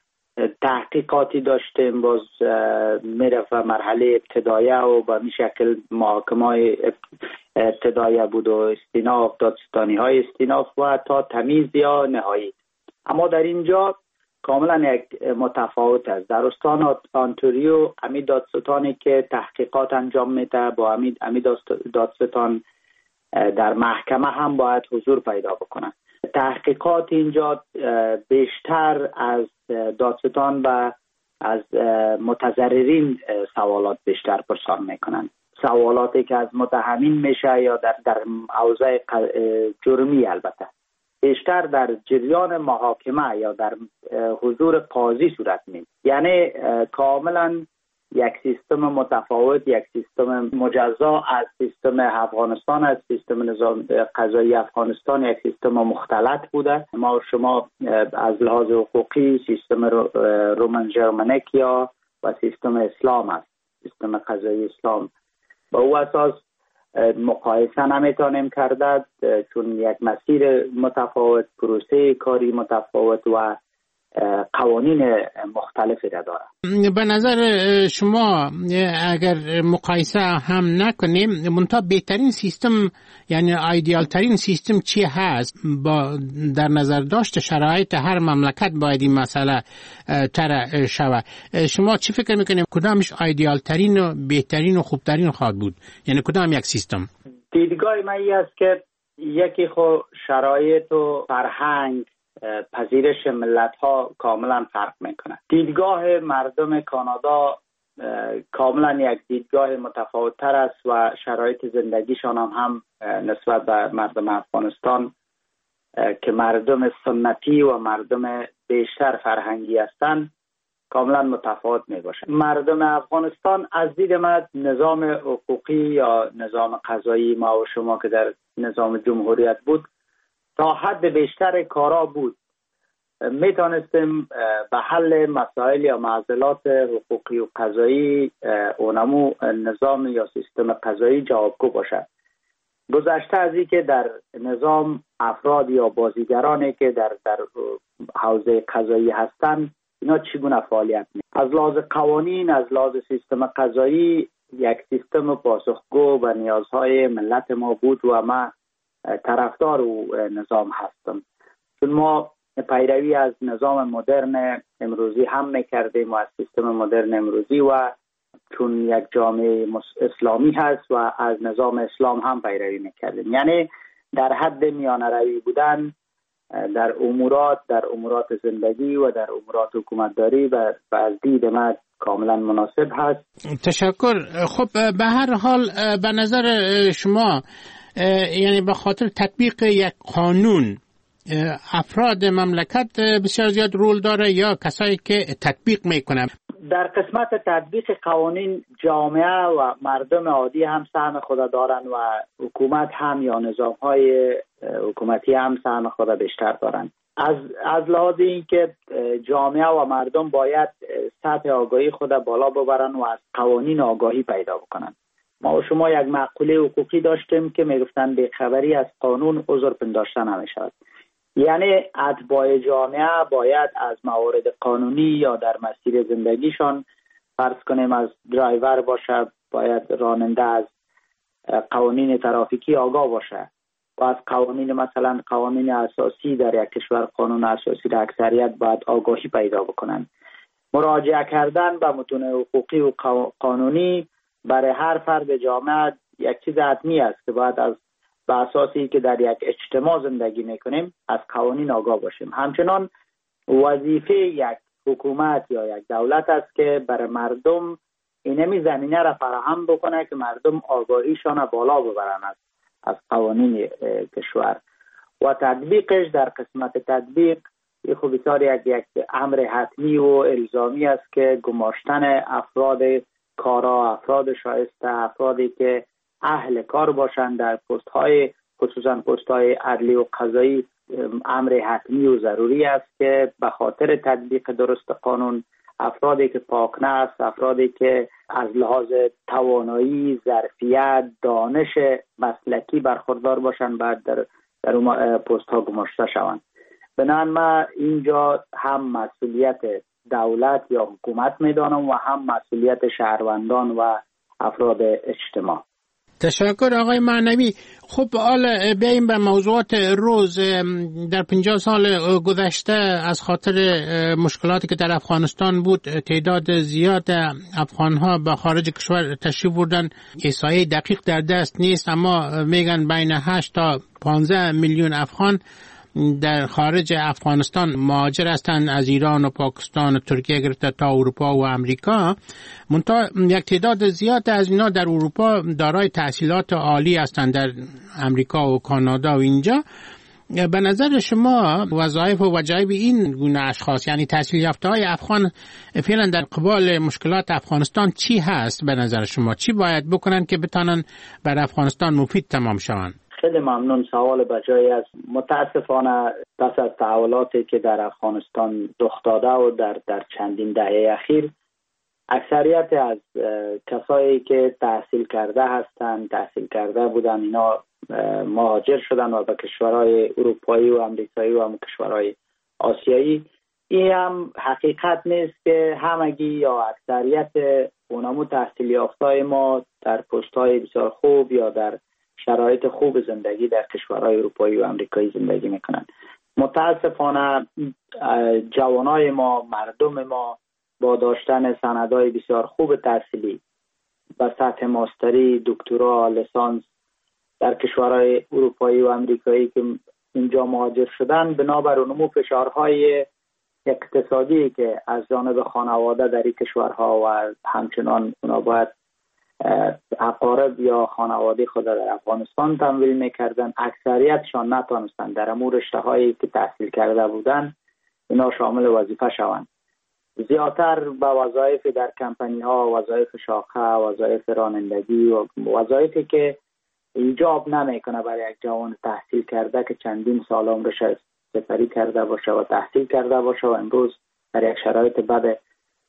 تحقیقاتی داشتیم، باز میرفت و مرحله ابتدایه و به این شکل محاکمه ابتدایه بود و استیناف، دادستانی های استیناف و تا تمیز یا نهایی. اما در اینجا کاملا یک متفاوت است. در استان آنتاریو امی دادستانی که تحقیقات انجام میده با امی امی دادستان در محکمه هم باید حضور پیدا بکنن. تحقیقات اینجا بیشتر از دادستان و از متضررین سوالات بیشتر پرسان میکنن. سوالاتی که از متهمین میشه یا در در اوضاع جرمی البته بیشتر در جریان محاکمه یا در حضور قاضی صورت میگیره. یعنی کاملا یک سیستم متفاوت، یک سیستم مجزا از سیستم افغانستان، از سیستم نظام قضایی افغانستان یک سیستم مختلط بوده. ما شما از لحاظ حقوقی سیستم رومن ژرمنیک یا و سیستم اسلام است، سیستم قضایی اسلام. با او اساس مقایسه نمیتونیم کرد چون یک مسیر متفاوت، پروسه کاری متفاوت و قوانین مختلفی را داره. به نظر شما اگر مقایسه هم نکنیم منتها بهترین سیستم یعنی ایدئال ترین سیستم چی هست؟ با در نظر داشت شرایط هر مملکت باید این مسئله طرح شود. شما چی فکر میکنیم کدامش ایدئال ترین و بهترین و خوبترین خواهد بود؟ یعنی کدام یک سیستم؟ دیدگاه من این است که یکی خو شرایط و فرهنگ پذیرش ملت ها کاملا فرق میکنه. دیدگاه مردم کانادا کاملا یک دیدگاه متفاوت تر است و شرایط زندگیشان هم, هم نسبت به مردم افغانستان که مردم سنتی و مردم بیشتر فرهنگی هستند کاملا متفاوت می باشه. مردم افغانستان از دید من نظام حقوقی یا نظام قضایی ما و شما که در نظام جمهوریت بود تا حد بیشتر کارا بود. می تانستیم به حل مسائل یا معضلات حقوقی و قضایی اونمو نظام یا سیستم قضایی جوابگو باشد. گذشته از این که در نظام افراد یا بازیگرانی که در در حوزه قضایی هستند اینا چگونه فعالیت می از لحاظ قوانین، از لحاظ سیستم قضایی یک سیستم پاسخگو به نیازهای ملت ما بود و ما طرفدار او نظام هستم. چون ما پیروی از نظام مدرن امروزی هم میکردیم و از سیستم مدرن امروزی و چون یک جامعه اسلامی هست و از نظام اسلام هم پیروی میکردیم. یعنی در حد میانه روی بودن در امورات در امورات زندگی و در امورات حکومتداری و از دید من کاملا مناسب هست. تشکر. خب به هر حال به نظر شما یعنی به خاطر تطبیق یک قانون افراد مملکت بسیار زیاد رول داره یا کسایی که تطبیق میکنن؟ در قسمت تطبیق قوانین جامعه و مردم عادی هم سهم خود دارن و حکومت هم یا نظام‌های حکومتی هم سهم خود بیشتر دارن. از از لحاظ اینکه جامعه و مردم باید سطح آگاهی خود بالا ببرن و از قوانین آگاهی پیدا بکنن. ما و شما یک مقوله حقوقی داشتیم که میگفتن بی‌خبری از قانون عذر پنداشته نمیشود. یعنی اتباع جامعه باید از موارد قانونی یا در مسیر زندگیشان، فرض کنیم از درایور باشه، باید راننده از قوانین ترافیکی آگاه باشه و از قوانین مثلا قوانین اساسی در یک کشور، قانون اساسی در اکثریت باید آگاهی پیدا بکنن. مراجعه کردن به متون حقوقی و قانونی برای هر فرد جامعه یک چیز حتمی است که باید از به اساسی که در یک اجتماع زندگی میکنیم از قوانین آگاه باشیم. همچنان وظیفه یک حکومت یا یک دولت است که برای مردم اینمی زمینه را فراهم بکنه که مردم آگاهیشان بالا ببرن از از قوانین کشور و تطبیقش. در قسمت تطبیق خب بسیار یک یک امر حتمی و الزامی است که گماشتن افراد کارا، افراد شایسته، افرادی که اهل کار باشند در پست های خصوصا پست های عدلی و قضایی امر حتمی و ضروری است که به خاطر تطبیق درست قانون افرادی که پاکنفس، افرادی که از لحاظ توانایی، ظرفیت، دانش مسلکی برخوردار باشند بعد در در پست ها گماشته شوند. بنابراین ما اینجا هم مسئولیت دولت یا حکومت میدانم و هم مسئولیت شهروندان و افراد اجتماع. تشکر آقای معنوی. خب حالا بیاییم به موضوعات روز. در پنجاه سال گذشته از خاطر مشکلاتی که در افغانستان بود تعداد زیاد افغانها به خارج کشور تشریف بردن. احصایه دقیق در دست نیست اما میگن بین هشت تا پانزده میلیون افغان در خارج افغانستان مهاجر هستند، از ایران و پاکستان و ترکیه گرفته تا اروپا و امریکا. منتها یک تعداد زیاد از اینا در اروپا دارای تحصیلات عالی هستند، در امریکا و کانادا و اینجا. به نظر شما وظایف و وجایب این گونه اشخاص یعنی تحصیل یافته های افغان فعلا در قبال مشکلات افغانستان چی هست؟ به نظر شما چی باید بکنن که بتانن بر افغانستان مفید تمام شوند؟ خیلی ممنون، سوال بجایی است. متاسفانه پس از تحولاتی که در افغانستان رخ داده و در در چندین دهه اخیر اکثریت از کسایی که تحصیل کرده هستند، تحصیل کرده بودن، اینا مهاجر شدن و به کشورهای اروپایی و امریکایی و هم کشورهای آسیایی. این هم حقیقت نیست که همگی یا اکثریت اونمو تحصیل یافتای ما در پست‌های بسیار خوب یا در شرایط خوب زندگی در کشورهای اروپایی و امریکایی زندگی میکنن. متاسفانه جوانای ما، مردم ما با داشتن سندهای بسیار خوب تحصیلی به سطح ماستری، دکترا، لیسانس در کشورهای اروپایی و امریکایی که اینجا مهاجر شدن، بنابر اونمو فشارهای اقتصادی که از جانب خانواده در این کشورها و همچنان اونا باید اقارب یا خانواده خود در افغانستان تمویل میکردن، اکثریتشان نتونستن در امور رشته‌هایی که تحصیل کرده بودن اینا شامل وظیفه شوند. زیادتر به وظایف در کمپانی ها، وظایف شاخه، وظایف رانندگی و وظایفی که ایجاب نمیکنه برای یک جوان تحصیل کرده که چندین سال عمرش سپری کرده باشه و تحصیل کرده باشه و امروز در یک شرایط بد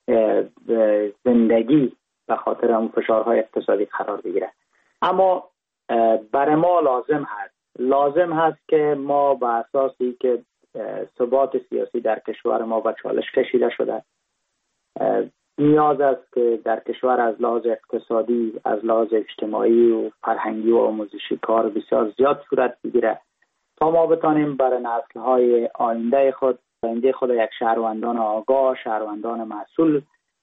زندگی به خاطر اون فشارهای اقتصادی قرار بگیره. اما برای ما لازم هست لازم هست که ما به اساسی که ثبات سیاسی در کشور ما و چالش کشیده شده، نیاز است که در کشور از لحاظ اقتصادی، از لحاظ اجتماعی و فرهنگی و آموزشی کار بسیار زیاد صورت بگیره تا ما بتانیم برای نسل‌های آینده خود آینده خود یک شهروندان آگاه، شهروندان مسئول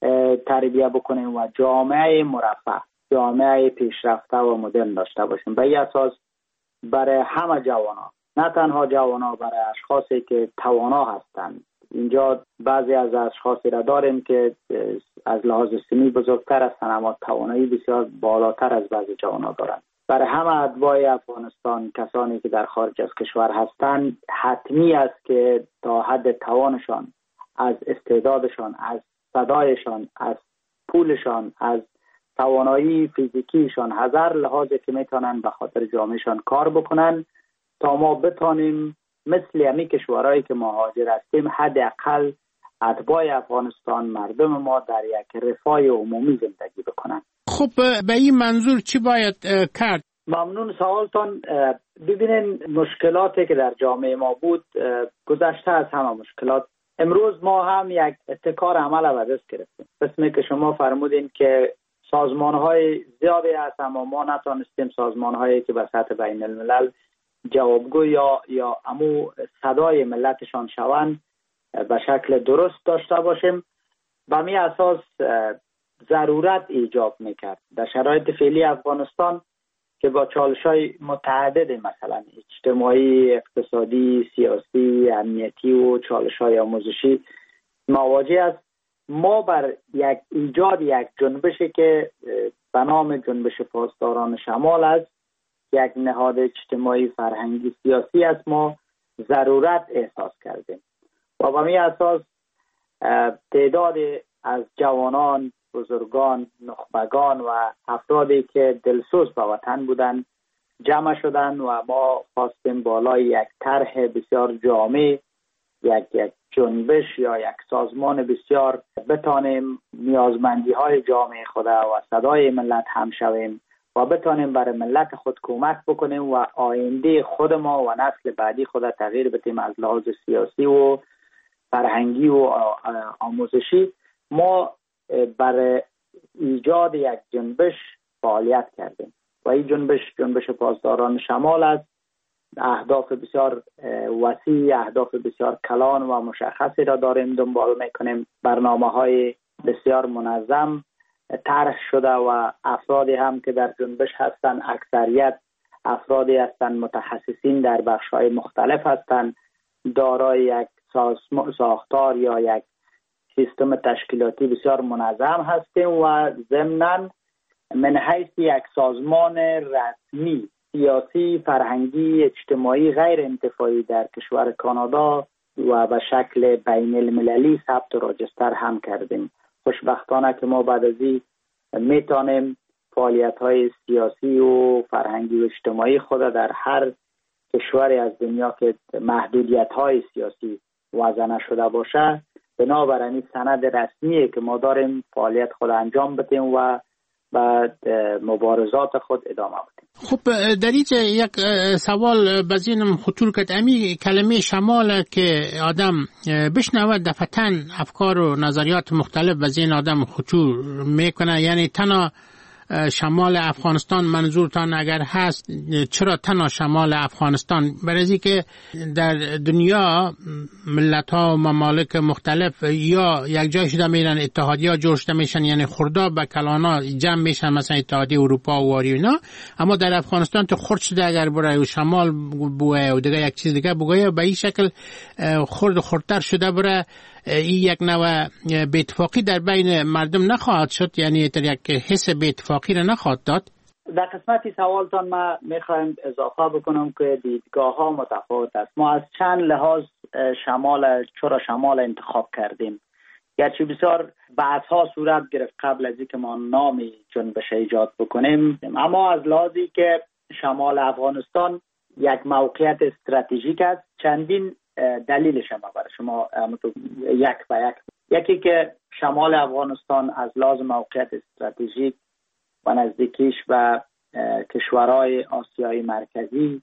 تربیت بکنیم و جامعه مرفه، جامعه پیشرفته و مدرن داشته باشیم. به این اساس برای همه جوانان، نه تنها جوانان، برای اشخاصی که توانا هستند. اینجا بعضی از اشخاصی را داریم که از لحاظ سنی بزرگتر هستند اما توانایی بسیار بالاتر از بعضی جوانان دارند. برای همه اتباع افغانستان، کسانی که در خارج از کشور هستند، حتمی است که تا حد توانشان، از استعدادشان، از صدایشان، از پولشان، از توانایی فیزیکیشان، هزار لحاظی که میتونن به خاطر جامعهشان کار بکنن تا ما بتانیم مثل همی کشورهایی که مهاجر هستیم حداقل اتباع افغانستان، مردم ما در یک رفاه عمومی زندگی بکنن. خب به این منظور چی باید کرد؟ ممنون سوالتان. ببینین مشکلاتی که در جامعه ما بود گذشته از همه مشکلات. امروز ما هم یک ابتکار عمل به دست گرفتیم. قسمی که شما فرمودین که سازمان‌های زیادی هست اما ما نتونستیم سازمان‌هایی که به سطح بین الملل جوابگو یا یا امو صدای ملتشان شوند به شکل درست داشته باشیم. به می اساس ضرورت ایجاب میکرد در شرایط فعلی افغانستان که با چالش‌های متعدد مثلا اجتماعی، اقتصادی، سیاسی، امنیتی و چالش‌های آموزشی مواجه است. ما بر یک ایجاد یک جنبشی که به نام جنبش پاسداران شمال است، یک نهاد اجتماعی فرهنگی سیاسی است، ما ضرورت احساس کردیم و به می اساس تعداد از جوانان، بزرگان، نخبگان و افرادی که دلسوز به وطن بودند جمع شدند و ما خواستیم بالای یک طرح بسیار جامع، یک یک جنبش یا یک سازمان بسیار بتانیم نیازمندی های جامعه خود و صدای ملت هم شویم و بتانیم برای ملت خود کمک بکنیم و آینده خود ما و نسل بعدی خود تغییر بدیم از لحاظ سیاسی و فرهنگی و آموزشی. ما برای ایجاد یک جنبش فعالیت کردیم و این جنبش جنبش پاسداران شمال است. اهداف بسیار وسیع، اهداف بسیار کلان و مشخصی را داریم دنبال میکنیم. برنامه های بسیار منظم طرح شده و افرادی هم که در جنبش هستند اکثریت افرادی هستند متخصصین در بخش های مختلف هستند، دارای یک ساختار یا یک سیستم تشکیلاتی بسیار منظم هستیم و ضمناً من حیث یک سازمان رسمی سیاسی، فرهنگی، اجتماعی غیر انتفاعی در کشور کانادا و به شکل بین المللی ثبت و راجستر هم کردیم. خوشبختانه که ما بعد از این میتونیم فعالیت های سیاسی و فرهنگی و اجتماعی خود در هر کشوری از دنیا که محدودیت های سیاسی وضع نشده باشه بنابراین سند رسمیه که ما داریم فعالیت خود انجام بدیم و بعد مبارزات خود ادامه بدیم. خب در اینجا یک سوال بزینم خطور کرد. امی کلمه شمال که آدم بشنود دفتن افکار و نظریات مختلف بزین آدم خطور میکنه، یعنی تنها شمال افغانستان منظورتان اگر هست چرا تنها شمال افغانستان؟ برای که در دنیا ملت ها و ممالک مختلف یا یک جای شده میرن اتحادیه ها جوش میشن، یعنی خوردا به کلانا جمع میشن مثلا اتحادیه اروپا و واری اینا، اما در افغانستان تو خرد شده اگر برای و شمال بوه و دیگه یک چیز دیگه بگویه به این شکل خرد خردتر شده برای این یک نوع بی‌اتفاقی در بین مردم نخواهد شد، یعنی در یک حس بی‌اتفاقی را نخواهد داد. در قسمتی سوالتان ما میخوایم اضافه بکنم که دیدگاه ها متفاوت است. ما از چند لحاظ شمال چرا شمال انتخاب کردیم، گرچه بسیار بحث ها صورت گرفت قبل از اینکه ما نامی جنبش ایجاد بکنیم، اما از لحاظی که شمال افغانستان یک موقعیت استراتژیک است، چندین دلیلش هم برای شما یک به یک. یکی که شمال افغانستان از لحاظ موقعیت استراتژیک و نزدیکیش به کشورهای آسیای مرکزی،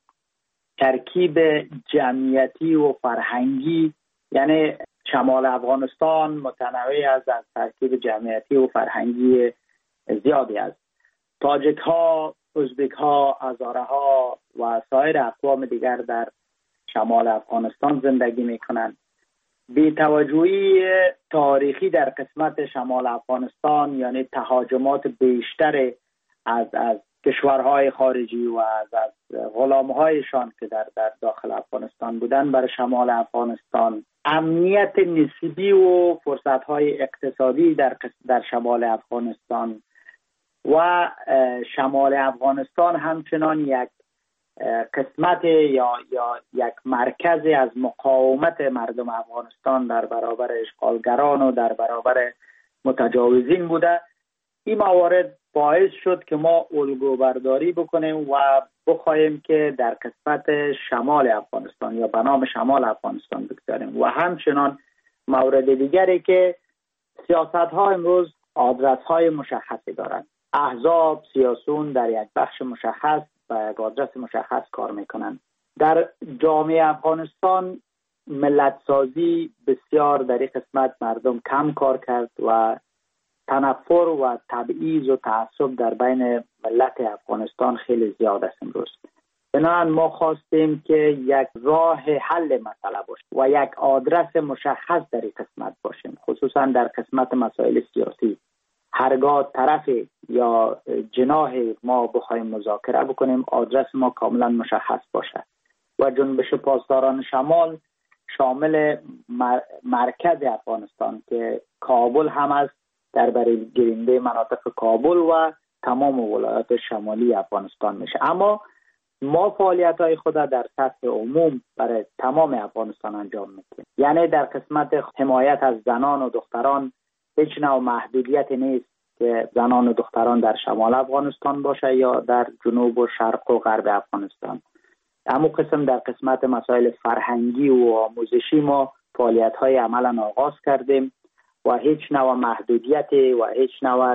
ترکیب جمعیتی و فرهنگی، یعنی شمال افغانستان متنوع از از ترکیب جمعیتی و فرهنگی زیادی است. تاجک ها، ازبک ها، هزاره ها و سایر اقوام دیگر در شمال افغانستان زندگی میکنند. بی‌توجهی تاریخی در قسمت شمال افغانستان، یعنی تهاجمات بیشتر از از کشورهای خارجی و از از غلامهایشان که در در داخل افغانستان بودن بر شمال افغانستان، امنیت نسبی و فرصت‌های اقتصادی در در شمال افغانستان و شمال افغانستان همچنان یک قسمت یا یا یک مرکز از مقاومت مردم افغانستان در برابر اشغالگران و در برابر متجاوزین بوده. این موارد باعث شد که ما الگو برداری بکنیم و بخواهیم که در قسمت شمال افغانستان یا به نام شمال افغانستان بگذاریم. و همچنان مورد دیگری که سیاست ها امروز آدرس های مشخصی دارند. احزاب سیاسون در یک بخش مشخص و یک آدرس مشخص کار میکنند. در جامعه افغانستان ملت سازی بسیار در این قسمت مردم کم کار کرد و تنفر و تبعیض و تعصب در بین ملت افغانستان خیلی زیاد است امروز. بنابراین ما خواستیم که یک راه حل مسئله باشه و یک آدرس مشخص در این قسمت باشیم، خصوصا در قسمت مسائل سیاسی. هرگاه طرف یا جناح ما بخوایم مذاکره بکنیم، آدرس ما کاملا مشخص باشه و جنبش پاسداران شمال شامل مرکز افغانستان که کابل هم است، در برای گیرنده مناطق کابل و تمام ولایات شمالی افغانستان میشه. اما ما فعالیت های خود در سطح عموم برای تمام افغانستان انجام میدیم. یعنی در قسمت حمایت از زنان و دختران هیچ نوع محدودیت نیست که زنان و دختران در شمال افغانستان باشه یا در جنوب و شرق و غرب افغانستان. اما قسم در قسمت مسائل فرهنگی و آموزشی ما فعالیت های عملا آغاز کردیم و هیچ نوع محدودیت و هیچ نوع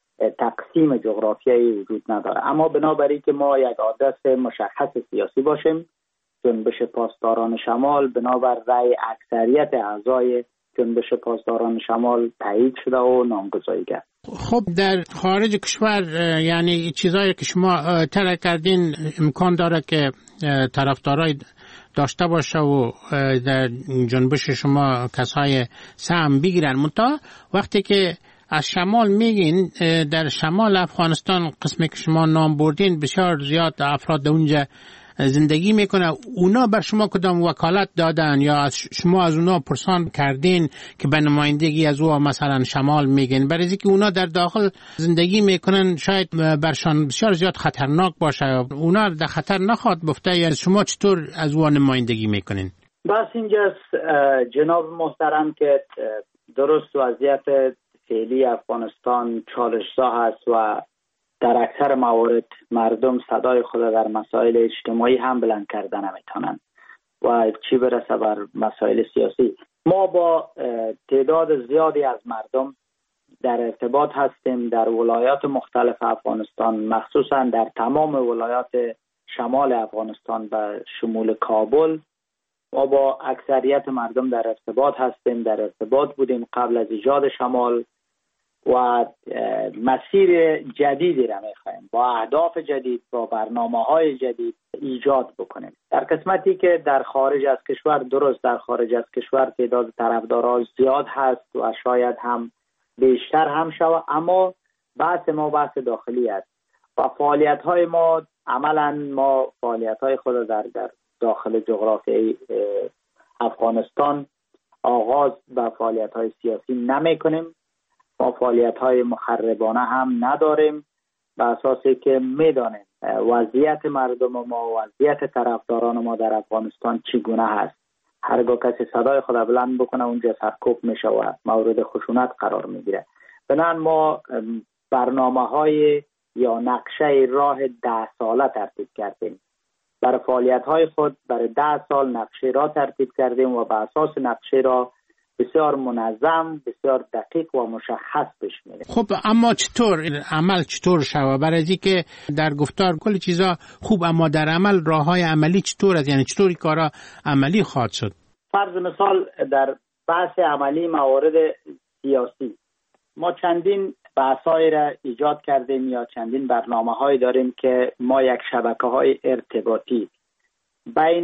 تقسیم جغرافیایی وجود نداره. اما بنابراین که ما یک آدرس مشخص سیاسی باشیم، جنبش پاسداران شمال بنابر رأی اکثریت اعضای جنبش پاسداران شمال تایید شده و نامگذاری کرد. خب در خارج کشور یعنی چیزایی که شما طرح کردین امکان داره که طرفدارای داشته باشه و در جنبش شما کسای سهم بگیرن. منتها وقتی که از شمال میگین، در شمال افغانستان قسمی که شما نام بردین بسیار زیاد افراد اونجا زندگی میکنه. اونا بر شما کدام وکالت دادن یا از شما از اونا پرسان کردین که به نمایندگی از او مثلا شمال میگین؟ برای اینکه اونا در داخل زندگی میکنن شاید برشان بسیار زیاد خطرناک باشه، اونا در خطر نخواد بفته، یا شما چطور از او نمایندگی میکنین؟ بس اینجاست جناب محترم که درست وضعیت فعلی افغانستان چالش‌زا هست و در اکثر موارد مردم صدای خود در مسائل اجتماعی هم بلند کردن نمیتونن و چی برسه بر مسائل سیاسی. ما با تعداد زیادی از مردم در ارتباط هستیم در ولایات مختلف افغانستان، مخصوصا در تمام ولایات شمال افغانستان و شمول کابل. ما با اکثریت مردم در ارتباط هستیم، در ارتباط بودیم قبل از ایجاد شمال و مسیر جدیدی را می‌خوایم با اهداف جدید، با برنامه‌های جدید ایجاد بکنیم. در قسمتی که در خارج از کشور، درست در خارج از کشور تعداد طرفداران زیاد هست و شاید هم بیشتر هم شود، اما بحث ما بحث داخلی است و فعالیت‌های ما عملاً ما فعالیت‌های خود در در داخل جغرافیای افغانستان آغاز به فعالیت‌های سیاسی نمی‌کنیم. ما فعالیت‌های مخربانه هم نداریم، به اساسی که می‌دانیم وضعیت مردم ما، وضعیت طرفداران ما در افغانستان چگونه هست. هرگاه کسی صدای خود بلند بکنه اونجا سرکوب میشه و مورد خشونت قرار میگیره. بنابراین ما برنامه‌های یا نقشه راه ده ساله ترتیب کردیم. برای فعالیت‌های خود برای ده سال نقشه را ترتیب کردیم و به اساس نقشه را بسیار منظم، بسیار دقیق و مشخص پیش میره. خب اما چطور عمل چطور شود؟ برای اینکه در گفتار کلی چیزا خوب، اما در عمل راههای عملی چطور است؟ یعنی چطوری کارا عملی خواهد شد؟ فرض مثال در بحث عملی موارد سیاسی ما چندین بحث‌های را ایجاد کردیم یا چندین برنامه‌هایی داریم که ما یک شبکه‌های ارتباطی بین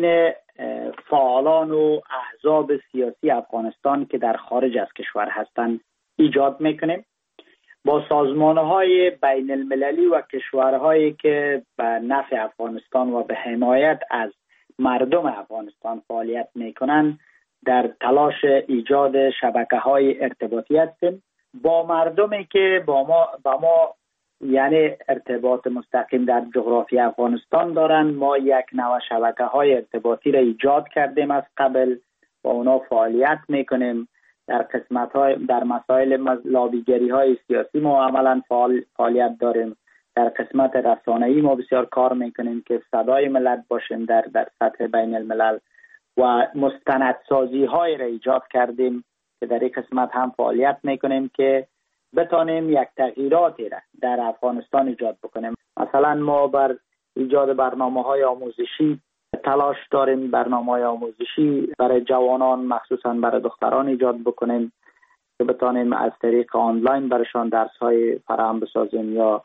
فعالان و احزاب سیاسی افغانستان که در خارج از کشور هستند ایجاد میکنیم. با سازمانهای بین المللی و کشورهایی که به نفع افغانستان و به حمایت از مردم افغانستان فعالیت میکنن در تلاش ایجاد شبکه‌های ارتباطی هستیم. با مردمی که با ما با ما یعنی ارتباط مستقیم در جغرافی افغانستان دارن، ما یک نوع شبکه‌های ارتباطی را ایجاد کردیم از قبل، با اونا فعالیت میکنیم. در قسمت‌های در مسائل لابیگری‌های سیاسی ما عملاً فعال فعالیت داریم. در قسمت رسانه‌ای ما بسیار کار میکنیم که صدای ملت باشیم در در سطح بین الملل و مستندسازی‌های را ایجاد کردیم که در این قسمت هم فعالیت میکنیم که بتانیم یک تغییراتی را در افغانستان ایجاد بکنیم. مثلا ما بر ایجاد برنامه‌های آموزشی تلاش داریم، برنامه‌های آموزشی برای جوانان مخصوصا برای دختران ایجاد بکنیم که بتانیم از طریق آنلاین برشان درس‌های فراهم بسازیم، یا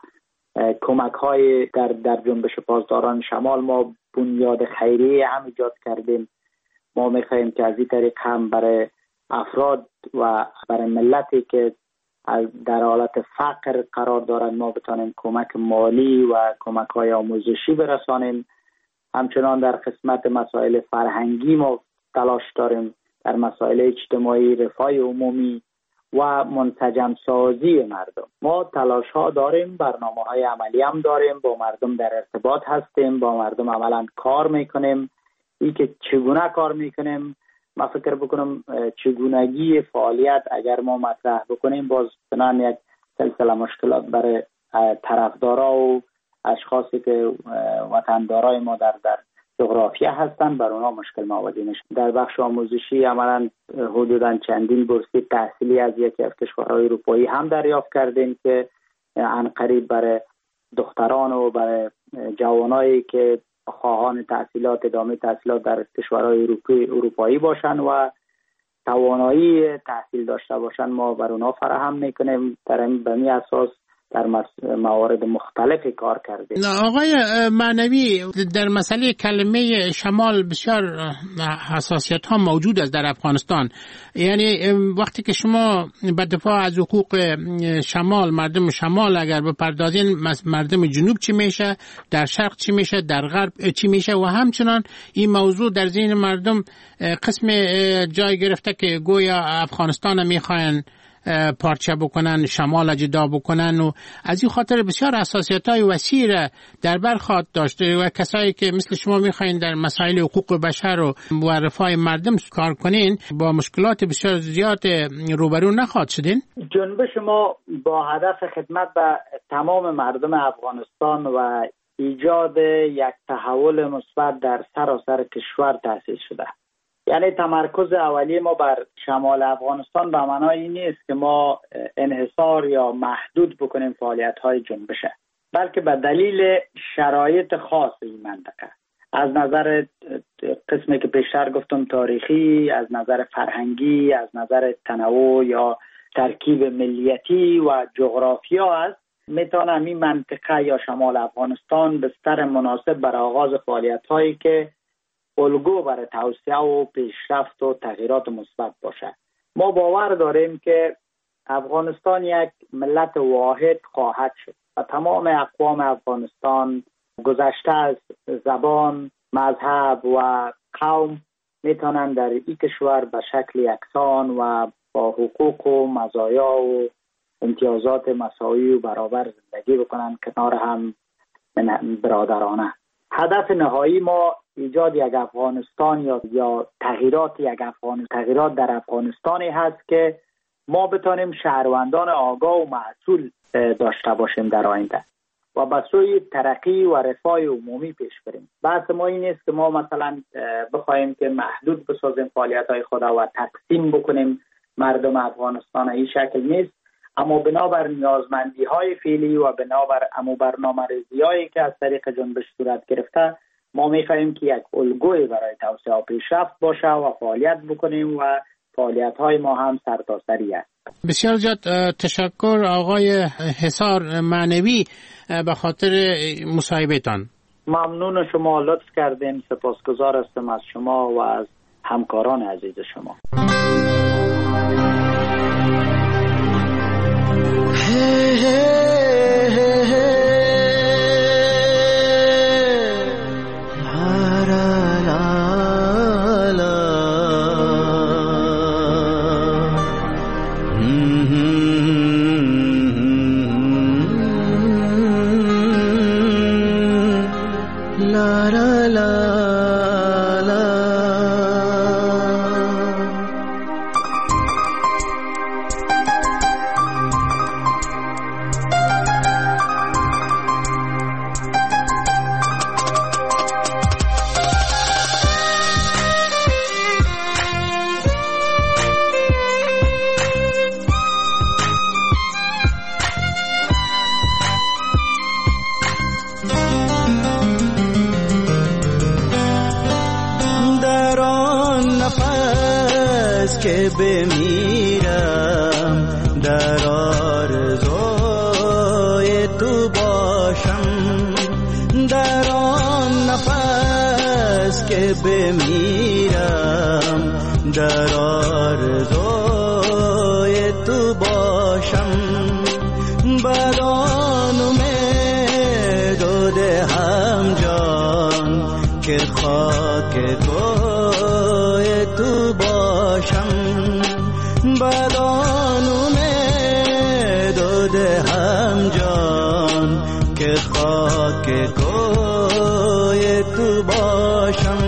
کمک‌های در در جنبش پاسداران شمال ما بنیاد خیریه هم ایجاد کردیم. ما می‌خواهیم که از این طریق هم برای افراد و برای ملتی که در حالت فقر قرار دارند ما بتانیم کمک مالی و کمک‌های آموزشی برسانیم. همچنان در قسمت مسائل فرهنگی ما تلاش داریم، در مسائل اجتماعی، رفاه عمومی و منسجم سازی مردم. ما تلاش ها داریم، برنامه های عملی هم داریم، با مردم در ارتباط هستیم، با مردم عملا کار میکنیم. این که چگونه کار میکنیم، ما فکر بکنم چگونگی فعالیت اگر ما مطرح بکنیم باز بنان یک سلسله مشکلات برای طرفدارا و اشخاصی که وطندارای ما در در جغرافیا هستند بر اونها مشکل مواجه میشه. در بخش آموزشی عملاً حدوداً چندین بورسیه تحصیلی از یکی از کشورهای اروپایی هم دریافت کردیم که عنقریب برای دختران و برای جوانایی که خواهان تحصیلات ادامه تحصیلات در کشورهای اروپایی اروپایی باشن و توانایی تحصیل داشته باشن ما بر اونها فراهم میکنیم. در این به این اساس در موارد مختلفی کار کردیم. آقای معنوی، در مسئله کلمه شمال بسیار حساسیت ها موجود است در افغانستان. یعنی وقتی که شما به دفاع از حقوق شمال، مردم شمال اگر بپردازین، مردم جنوب چی میشه، در شرق چی میشه، در غرب چی میشه، و همچنان این موضوع در ذهن مردم قسم جای گرفته که گویا افغانستان میخواین پارچه بکنن، شمال جدا بکنن، و از این خاطر بسیار حساسیت‌های وسیع در بر خواهد داشته و کسایی که مثل شما میخواین در مسائل حقوق بشر و رفاه مردم کار کنین با مشکلات بسیار زیاد روبرو نخواهد شدین. جنبش ما با هدف خدمت به تمام مردم افغانستان و ایجاد یک تحول مثبت در سراسر کشور تأسیس شده. یعنی تمرکز اولیه ما بر شمال افغانستان به معنای این نیست که ما انحصار یا محدود بکنیم فعالیت‌های جنبشه، بلکه به دلیل شرایط خاص این منطقه، از نظر قسمی که پیشتر گفتم تاریخی، از نظر فرهنگی، از نظر تنوع یا ترکیب ملیتی و جغرافیا است، میتونم این منطقه یا شمال افغانستان بستر مناسب برای آغاز فعالیت‌هایی که الگو برای توسعه و پیشرفت و تغییرات مثبت باشه. ما باور داریم که افغانستان یک ملت واحد خواهد شد و تمام اقوام افغانستان گذشته از زبان، مذهب و قوم میتونن در این کشور به شکل یکسان و با حقوق و مزایا و امتیازات مساوی و برابر زندگی بکنن کنار هم برادرانه. هدف نهایی ما ایجاد یک افغانستان یا یا تغییرات یک افغانستان تغییرات در افغانستانی هست که ما بتانیم شهروندان آگاه و مسئول داشته باشیم در آینده و به سوی ترقی و رفاه عمومی پیش بریم. بحث ما این نیست که ما مثلا بخوایم که محدود بسازیم فعالیت‌های خود و تقسیم بکنیم مردم افغانستان، این شکل نیست، اما بنابر نیازمندی‌های فعلی و بنابر امو برنامه‌ریزی‌هایی که از طریق جنبش صورت گرفته ما می‌خواهیم که یک الگوی برای توسعه و پیشرفت باشه و فعالیت بکنیم و فعالیت‌های ما هم سرتاسری است. بسیار زیاد تشکر آقای حصار معنوی به خاطر مصاحبه‌تان. ممنون شما، لطف کردین. سپاسگزار هستم از شما و از همکاران عزیز شما. که بمیرم در آرزوی تو باشم، در آن نفس که بمیرم در آرزوی تو باشم، بدان امید و دهم جان که خاک کوی تو باشم، بدان امید و دهم جان که خاک کوی تو باشم.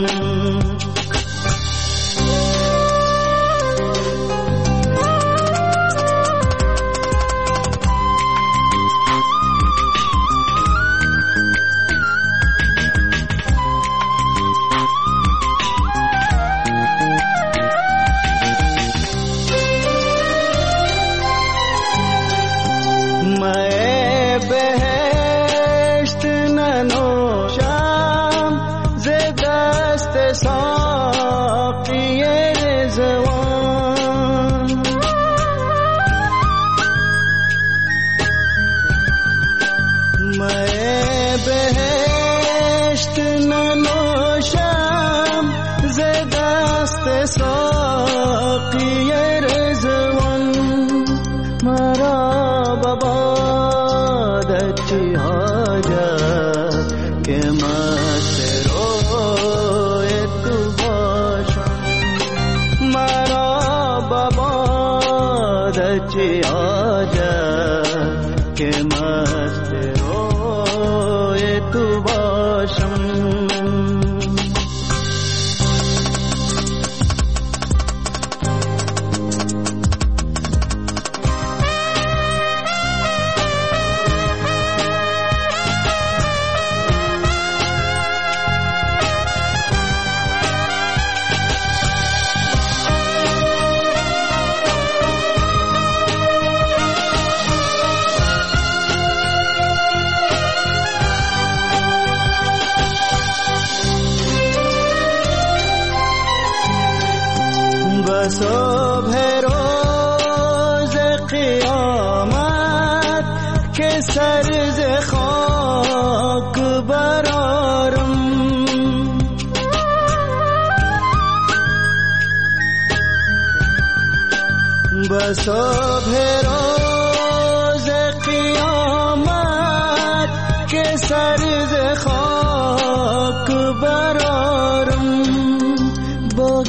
صبح روز قیامت که سر ز خاک برارم، به صبح روز قیامت که سر ز خاک برارم، با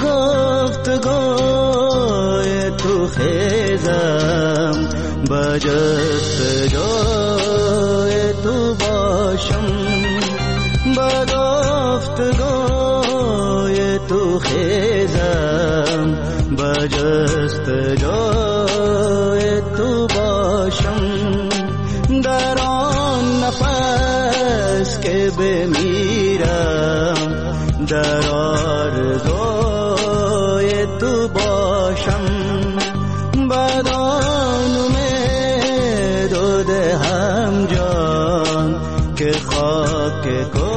گفتگوی تو خیزم با جستجوی تو باشم، با گفتگوی تو خیزم با جستجوی تو باشم، در آن نفس که بمیرم در آرزوی تو باشم، بدان امید و دهم جان که خاک کو